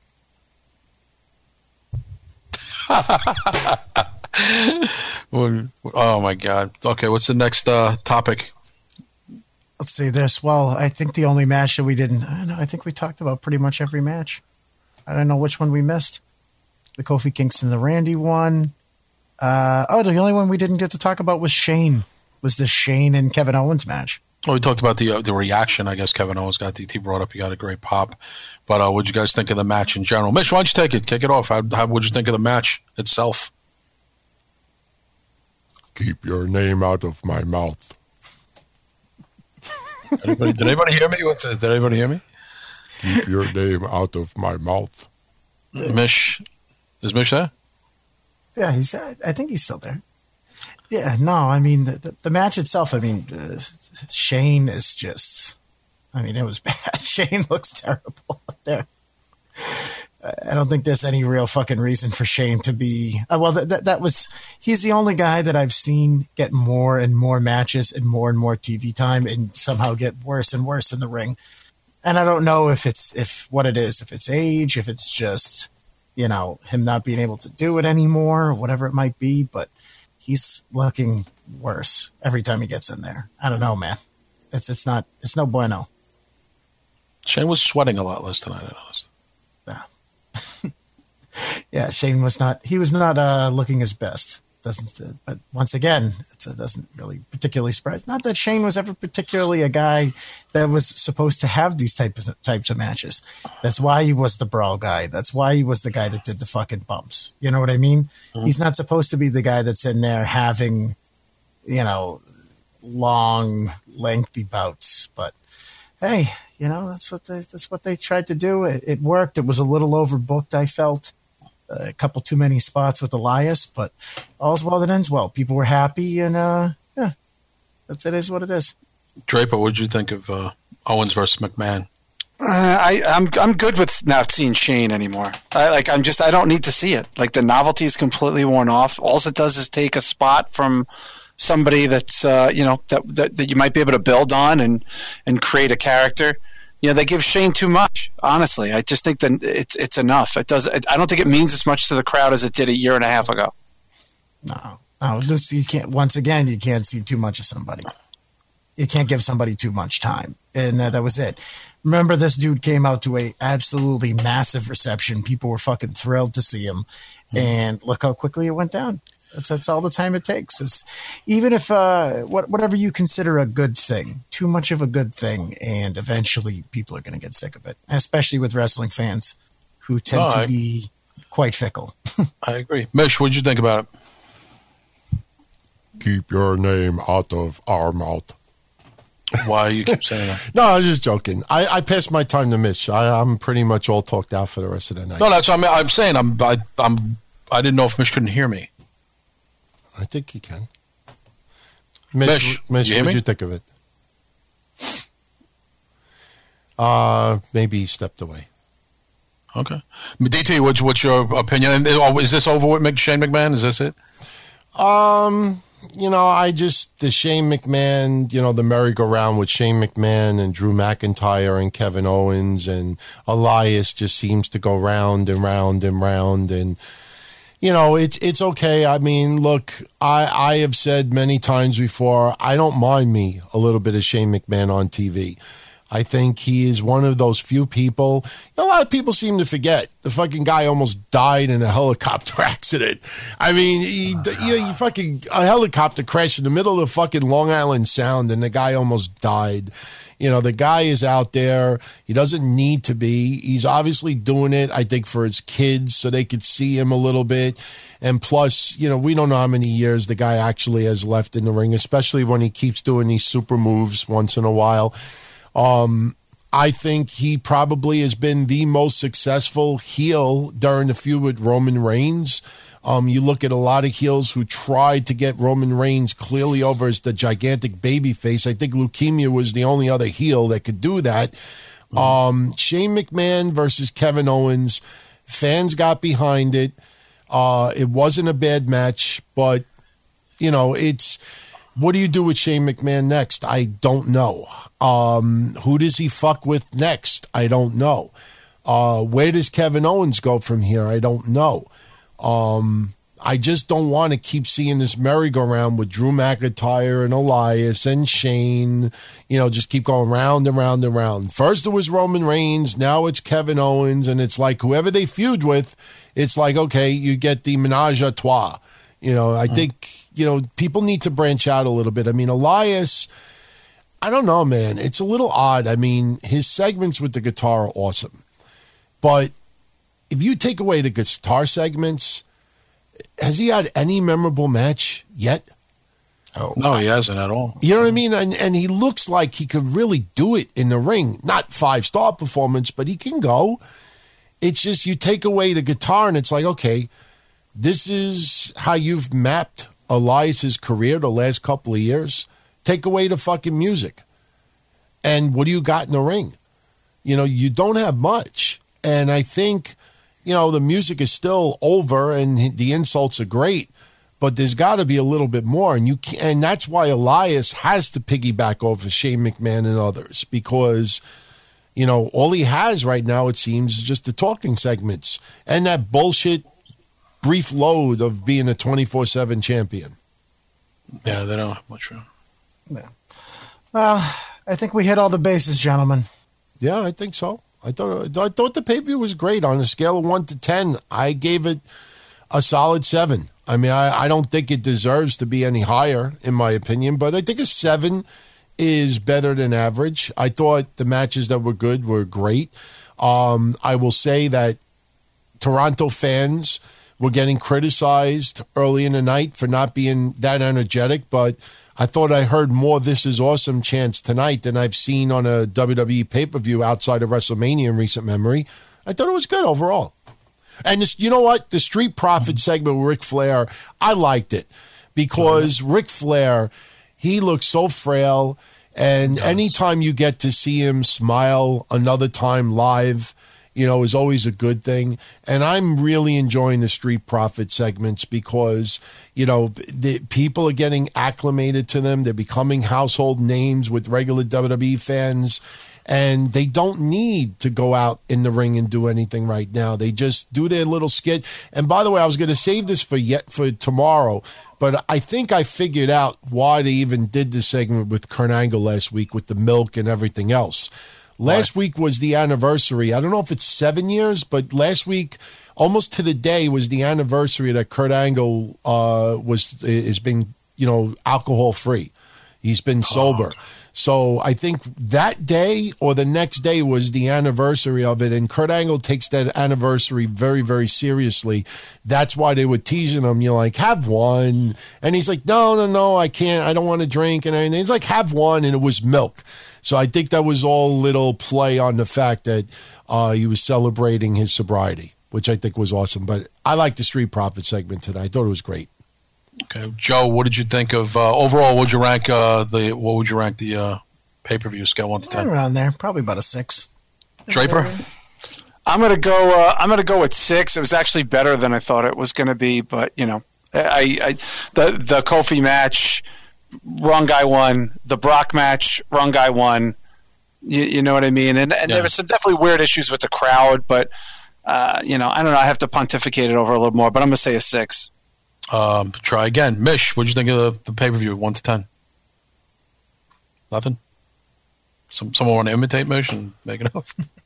Oh my God. Okay, what's the next uh, topic? Let's see this. Well, I think the only match that we didn't, I don't know, I think we talked about pretty much every match. I don't know which one we missed. The Kofi Kingston, the Randy one. Uh, oh, the only one we didn't get to talk about was Shane. Was the Shane and Kevin Owens match. Well, we talked about the uh, the reaction. I guess Kevin Owens got D T brought up. He got a great pop. But uh, what did you guys think of the match in general? Mitch, why don't you take it? Kick it off. How, how would you think of the match itself? Keep your name out of my mouth. Anybody, did anybody hear me? What's this? Did anybody hear me? Keep your name out of my mouth. Mish, is Mish there? Yeah, he's. I think he's still there. Yeah, no, I mean the the, the match itself. I mean, uh, Shane is just. I mean, it was bad. Shane looks terrible out there. I don't think there's any real fucking reason for Shane to be. Uh, well, that, that that was. He's the only guy that I've seen get more and more matches and more and more T V time, and somehow get worse and worse in the ring. And I don't know if it's if what it is, if it's age, if it's just, you know, him not being able to do it anymore, or whatever it might be. But he's looking worse every time he gets in there. I don't know, man. It's it's not it's no bueno. Shane was sweating a lot last tonight, I noticed. Yeah. Yeah, Shane was not he was not uh, looking his best. Doesn't, but once again, it's, it doesn't really particularly surprise. Not that Shane was ever particularly a guy that was supposed to have these types of, types of matches. That's why he was the brawl guy. That's why he was the guy that did the fucking bumps. You know what I mean? Mm-hmm. He's not supposed to be the guy that's in there having, you know, long, lengthy bouts. But hey, you know, that's what they that's what they tried to do. It, it worked. It was a little overbooked, I felt. A couple too many spots with Elias, but all's well that ends well. People were happy, and uh, yeah, that's it is what it is. Draper, what did you think of uh, Owens versus McMahon? Uh, I, I'm I'm good with not seeing Shane anymore. I like I'm just I don't need to see it. Like the novelty is completely worn off. All it does is take a spot from somebody that's uh, you know that, that that you might be able to build on and and create a character. You know, they give Shane too much. Honestly, I just think that it's it's enough. It does. It, I don't think it means as much to the crowd as it did a year and a half ago. No, no. This you can't. Once again, you can't see too much of somebody. You can't give somebody too much time, and uh, that was it. Remember, this dude came out to a absolutely massive reception. People were fucking thrilled to see him, mm-hmm. and look how quickly it went down. That's that's all the time it takes. It's, even if uh, what, whatever you consider a good thing, too much of a good thing, and eventually people are going to get sick of it. Especially with wrestling fans, who tend no, to I, be quite fickle. I agree. Mish, what did you think about it? Keep your name out of our mouth. Why are you keep saying that? No, I was just joking. I, I passed my time to Mitch. I, I'm pretty much all talked out for the rest of the night. No, that's what I'm, I'm saying. I'm I, I'm I didn't know if Mitch couldn't hear me. I think he can. Mitch, Mitch, Mitch you hear what did me? you think of it? Uh, maybe he stepped away. Okay. D T, what's, what's your opinion? And is this over with Shane McMahon? Is this it? Um, you know, I just, the Shane McMahon, you know, the merry-go-round with Shane McMahon and Drew McIntyre and Kevin Owens and Elias just seems to go round and round and round. And, you know, it's it's okay. I mean, look, I, I have said many times before, I don't mind me a little bit of Shane McMahon on T V. I think he is one of those few people. A lot of people seem to forget the fucking guy almost died in a helicopter accident. I mean, he, you know, you fucking a helicopter crashed in the middle of the fucking Long Island Sound, and the guy almost died. You know, the guy is out there. He doesn't need to be. He's obviously doing it, I think, for his kids so they could see him a little bit. And plus, you know, we don't know how many years the guy actually has left in the ring, especially when he keeps doing these super moves once in a while. Um, I think he probably has been the most successful heel during the feud with Roman Reigns. Um, you look at a lot of heels who tried to get Roman Reigns clearly over as the gigantic baby face. I think Leukemia was the only other heel that could do that. Um, Shane McMahon versus Kevin Owens. Fans got behind it. Uh, it wasn't a bad match, but, you know, it's... what do you do with Shane McMahon next? I don't know. Um, who does he fuck with next? I don't know. Uh, where does Kevin Owens go from here? I don't know. Um, I just don't want to keep seeing this merry-go-round with Drew McIntyre and Elias and Shane, you know, just keep going round and round and round. First it was Roman Reigns, now it's Kevin Owens, and it's like whoever they feud with, it's like, okay, you get the menage a trois. You know, I think, you know, people need to branch out a little bit. I mean, Elias, I don't know, man. It's a little odd. I mean, his segments with the guitar are awesome. But if you take away the guitar segments, has he had any memorable match yet? Oh, no, he hasn't at all. You know what I mean? And and he looks like he could really do it in the ring. Not five-star performance, but he can go. It's just you take away the guitar and it's like, okay, this is how you've mapped Elias's career the last couple of years. Take away the fucking music. And what do you got in the ring? You know, you don't have much. And I think, you know, the music is still over and the insults are great, but there's got to be a little bit more. And you can, and that's why Elias has to piggyback off of Shane McMahon and others, because, you know, all he has right now, it seems, is just the talking segments and that bullshit brief load of being a twenty-four seven champion. Yeah, they don't have much room. Yeah. Well, I think we hit all the bases, gentlemen. Yeah, I think so. I thought I thought the pay-per-view was great. On a scale of one to ten, I gave it a solid seven. I mean, I, I don't think it deserves to be any higher, in my opinion, but I think a seven is better than average. I thought the matches that were good were great. Um, I will say that Toronto fans were getting criticized early in the night for not being that energetic, but I thought I heard more "This is awesome" chants tonight than I've seen on a W W E pay-per-view outside of WrestleMania in recent memory. I thought it was good overall. And this, you know what? The Street Profit segment with Ric Flair, I liked it because Ric Flair, he looks so frail, and anytime you get to see him smile another time live, you know, is always a good thing. And I'm really enjoying the Street Profit segments because, you know, the people are getting acclimated to them. They're becoming household names with regular W W E fans. And they don't need to go out in the ring and do anything right now. They just do their little skit. And by the way, I was going to save this for yet for tomorrow, but I think I figured out why they even did this segment with Kurt Angle last week with the milk and everything else. Last week was the anniversary. I don't know if it's seven years, but last week, almost to the day, was the anniversary that Kurt Angle uh, was is being, you know, alcohol free. He's been sober. Oh. So I think that day or the next day was the anniversary of it, and Kurt Angle takes that anniversary very, very seriously. That's why they were teasing him. You're like, have one. And he's like, no, no, no, I can't. I don't want to drink. And everything. He's like, have one, and it was milk. So I think that was all a little play on the fact that uh, he was celebrating his sobriety, which I think was awesome. But I like the Street Profit segment today. I thought it was great. Okay, Joe, what did you think of uh, overall? Would you rank uh, the? What would you rank the uh, pay per view scale one to ten? Around there, probably about a six. Draper, I'm gonna go. Uh, I'm gonna go with six. It was actually better than I thought it was gonna be, but you know, I, I the the Kofi match, wrong guy won. The Brock match, wrong guy won. You, you know what I mean? And, and yeah. There was some definitely weird issues with the crowd, but uh, you know, I don't know. I have to pontificate it over a little more, but I'm gonna say a six. Um, try again. Mish, what'd you think of the, the pay-per-view, one to ten? Nothing? Some, someone want to imitate Mish and make it up?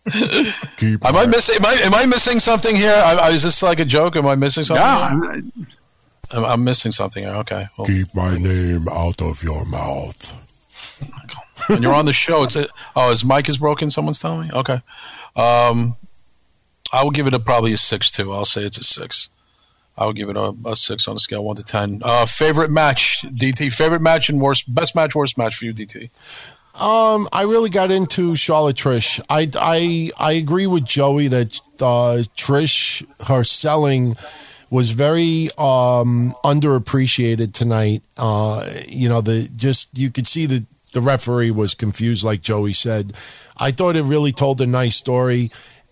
am, I missing, am, I, am I missing something here? I, I, is this like a joke? Am I missing something no, here? I'm, I'm missing something here. Okay. Well, keep my name out of your mouth. When you're on the show, it's a, oh, his mic is broken, someone's telling me? Okay. Um, I will give it a probably a six, too. I'll say it's a six. I would give it a, a six on a scale one to ten. Uh, favorite match, D T. Favorite match and worst, best match, worst match for you, D T. Um, I really got into Charlotte Trish. I, I, I agree with Joey that uh, Trish, her selling was very um, underappreciated tonight. Uh, you know, the just you could see the the referee was confused, like Joey said. I thought it really told a nice story.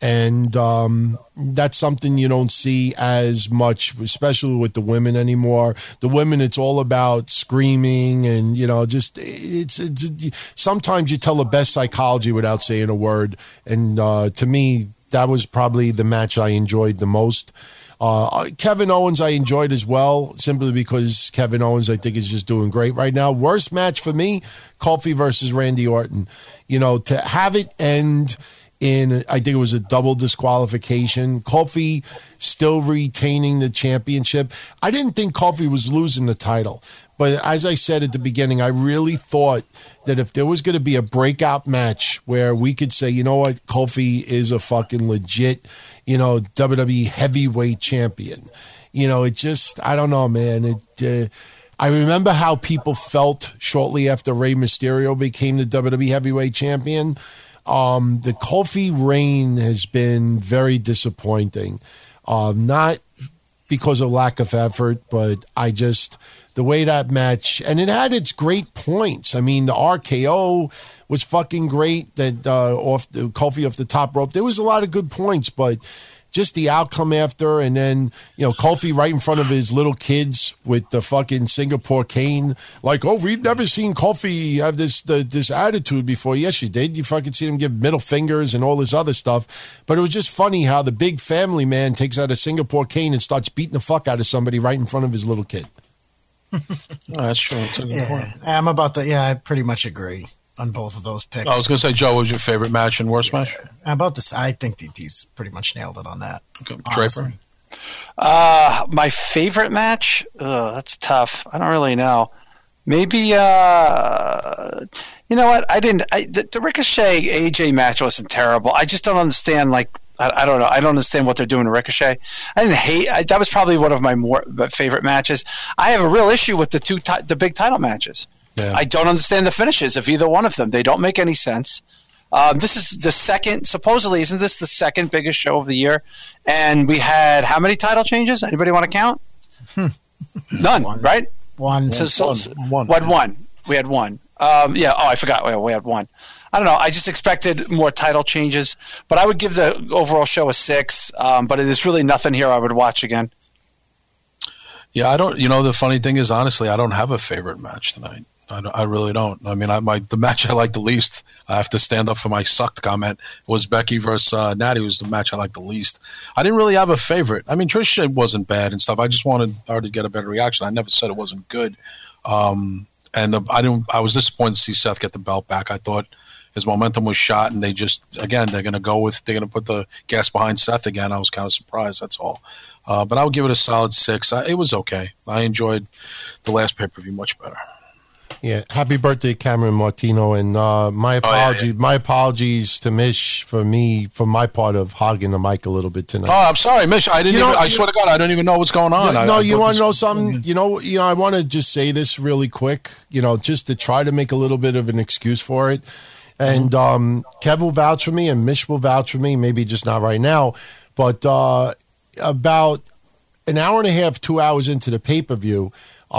And um, that's something you don't see as much, especially with the women anymore. The women, it's all about screaming and, you know, just it's, it's sometimes you tell the best psychology without saying a word. And uh, to me, that was probably the match I enjoyed the most. Uh, Kevin Owens I enjoyed as well, simply because Kevin Owens I think is just doing great right now. Worst match for me, Kofi versus Randy Orton. You know, to have it end in, I think it was a double disqualification. Kofi still retaining the championship. I didn't think Kofi was losing the title. But as I said at the beginning, I really thought that if there was going to be a breakout match where we could say, you know what, Kofi is a fucking legit, you know, W W E heavyweight champion. You know, it just, I don't know, man. It. Uh, I remember how people felt shortly after Rey Mysterio became the W W E heavyweight champion. Um, the Kofi reign has been very disappointing. Uh, not because of lack of effort, but I just, the way that match, and it had its great points. I mean, the R K O was fucking great, that uh, off the Kofi off the top rope. There was a lot of good points, but just the outcome after, and then, you know, Kofi right in front of his little kids with the fucking Singapore cane. Like, oh, we've never seen Kofi have this the, this attitude before. Yes, you did. You fucking see him give middle fingers and all this other stuff. But it was just funny how the big family man takes out a Singapore cane and starts beating the fuck out of somebody right in front of his little kid. Oh, that's true. That's a good Yeah, point. I'm about the. Yeah, I pretty much agree on both of those picks. I was going to say, Joe, what was your favorite match and worst match? I'm about this. I think D T's pretty much nailed it on that. Okay. honestly. Draper? Uh, my favorite match? Ugh, that's tough. I don't really know. Maybe, uh, you know what? I didn't. I, the, the Ricochet A J match wasn't terrible. I just don't understand, like, I, I don't know. I don't understand what they're doing to Ricochet. I didn't hate. I, that was probably one of my more favorite matches. I have a real issue with the two, ti- the big title matches. Yeah. I don't understand the finishes of either one of them. They don't make any sense. Um, this is the second, supposedly, isn't this the second biggest show of the year? And we had how many title changes? Anybody want to count? None, One. right? One. So, so, One. so- One. What one? We had one. Um, yeah. Oh, I forgot. We we had one. I don't know. I just expected more title changes, but I would give the overall show a six. Um, but there's really nothing here I would watch again. Yeah, I don't. You know, the funny thing is, honestly, I don't have a favorite match tonight. I, don't, I really don't. I mean, I, my the match I like the least, I have to stand up for my sucked comment, was Becky versus uh, Natty. Was the match I liked the least. I didn't really have a favorite. I mean, Trish wasn't bad and stuff. I just wanted her to get a better reaction. I never said it wasn't good. Um, and the, I didn't. I was disappointed to see Seth get the belt back. I thought his momentum was shot, and they just, again, they're going to go with, they're going to put the gas behind Seth again. I was kind of surprised. That's all. Uh, but I would give it a solid six. I, it was okay. I enjoyed the last pay-per-view much better. Yeah, happy birthday, Cameron Martino, and uh, my apology, Oh, yeah, yeah. my apologies to Mish for me, for my part of hogging the mic a little bit tonight. Oh, I'm sorry, Mitch. I didn't. You know, even, I you- swear to God, I don't even know what's going on. Yeah, I- no, I you thought want to this- know something? You know, you know, I want to just say this really quick. You know, just to try to make a little bit of an excuse for it. And um, Kev will vouch for me, and Mish will vouch for me. Maybe just not right now, but uh, about an hour and a half, two hours into the pay per view,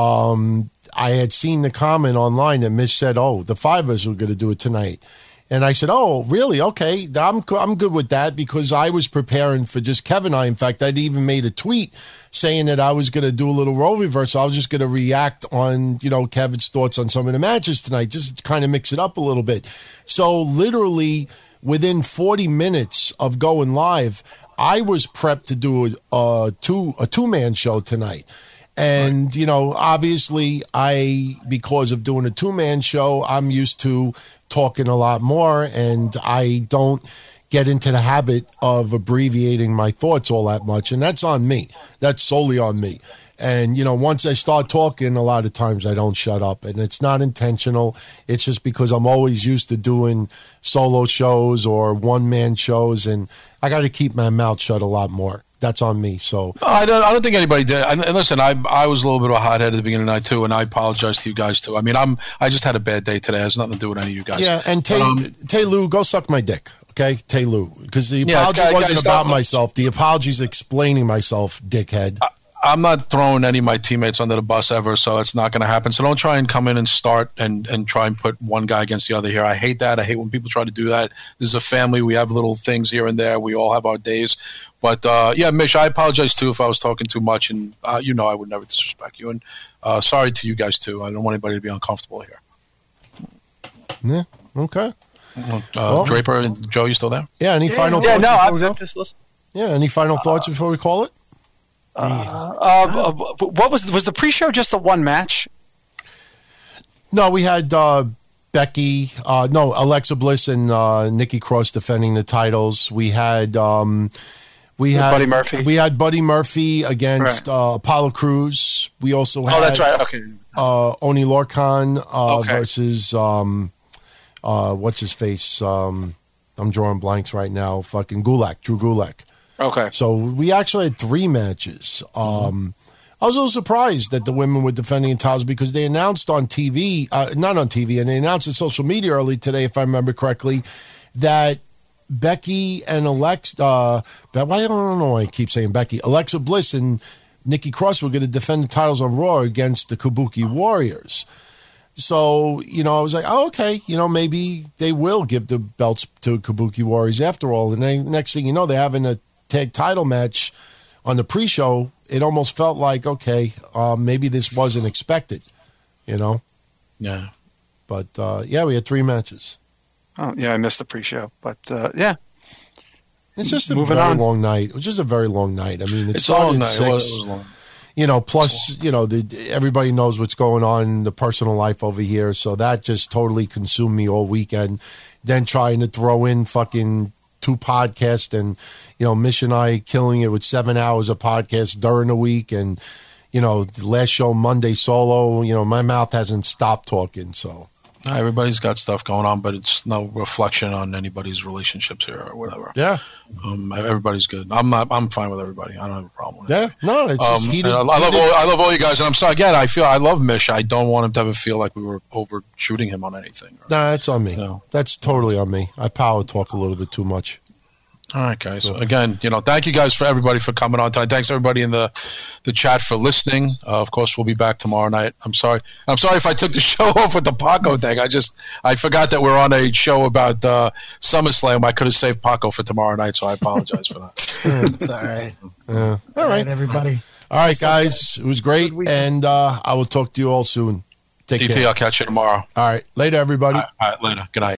um, I had seen the comment online that Mish said, "Oh, the five of us were going to do it tonight." And I said, "Oh, really? Okay, I'm go- I'm good with that," because I was preparing for just Kevin and I. In fact, I'd even made a tweet saying that I was going to do a little role reverse. I was just going to react on, you know, Kevin's thoughts on some of the matches tonight, just kind of mix it up a little bit. So literally within forty minutes of going live, I was prepped to do a, a two a two man show tonight. And, you know, obviously I, because of doing a two-man show, I'm used to talking a lot more, and I don't get into the habit of abbreviating my thoughts all that much. And that's on me. That's solely on me. And, you know, once I start talking, a lot of times I don't shut up. And it's not intentional. It's just because I'm always used to doing solo shows or one-man shows, and I got to keep my mouth shut a lot more. That's on me. So I don't. I don't think anybody did. And and listen, I I was a little bit of a hothead at the beginning of the night too, and I apologize to you guys too. I mean, I'm. I just had a bad day today. It has nothing to do with any of you guys. yeah, and Tay, But, um, Tay Lou, go suck my dick, okay? Tay Lou, because the Yeah, apology guys- wasn't guys, about stop. myself. The apology's explaining myself, dickhead. I'm not throwing any of my teammates under the bus ever, so it's not going to happen. So don't try and come in and start and, and try and put one guy against the other here. I hate that. I hate when people try to do that. This is a family. We have little things here and there. We all have our days. But, uh, yeah, Mitch, I apologize, too, if I was talking too much. And, uh, you know, I would never disrespect you. And uh, sorry to you guys, too. I don't want anybody to be uncomfortable here. Yeah, okay. Uh, Well- Draper and Joe, you still there? Yeah, any final Yeah, thoughts no, before I'm, we go? I'm just listening. Yeah, any final thoughts before we call it? Uh, uh, what was was the pre-show? Just a one match? No, we had uh, Becky, uh, no, Alexa Bliss and uh, Nikki Cross defending the titles. We had um, we had Buddy Murphy. We had Buddy Murphy against uh, Apollo Crews. We also had Oh, that's right. Okay. uh, Oni Lorcan uh, Okay. versus um, uh, what's his face? Um, I'm drawing blanks right now. Fucking Gulak, Drew Gulak. Okay. So we actually had three matches. Um, I was a little surprised that the women were defending titles because they announced on T V, uh, not on T V, and they announced on social media early today, if I remember correctly, that Becky and Alexa, uh, but why I don't know why I keep saying Becky, Alexa Bliss and Nikki Cross were going to defend the titles on Raw against the Kabuki Warriors. So, you know, I was like, oh, okay, you know, maybe they will give the belts to Kabuki Warriors after all. And then next thing you know, they're having a tag title match on the pre-show. It almost felt like, okay, uh, maybe this wasn't expected, you know? Yeah. But, uh, yeah, we had three matches. Oh, yeah, I missed the pre-show, but uh, yeah. It's just a Moving very on. long night. It was just a very long night. I mean, it It's started all at night. six. It was, it was long. You know, plus, you know, the, everybody knows what's going on in the personal life over here. So that just totally consumed me all weekend. Then trying to throw in fucking two podcasts and, you know, Mish and I killing it with seven hours of podcasts during the week. And, you know, the last show, Monday solo, you know, my mouth hasn't stopped talking. So, Everybody's got stuff going on, but it's no reflection on anybody's relationships here or whatever. yeah. Um, everybody's good. I'm not. I'm fine with everybody. I don't have a problem with it. Yeah. No, it's just Um, heated. and I, I love heated- all, I love all you guys, and I'm sorry again. I feel I love Mish. I don't want him to ever feel like we were overshooting him on anything. Nah, that's on me. No. That's totally on me. I power talk a little bit too much. All right, guys. So again, you know, thank you guys for everybody for coming on tonight. Thanks everybody in the the chat for listening. Uh, of course, we'll be back tomorrow night. I'm sorry. I'm sorry if I took the show off with the Paco thing. I just I forgot that we're on a show about uh, SummerSlam. I could have saved Paco for tomorrow night, so I apologize for that. It's all right. Yeah. All right, everybody. All right, guys. It was great. Good weekend. And uh, I will talk to you all soon. Take D T, care. I'll catch you tomorrow. All right. Later, everybody. All right, all right, later. Good night.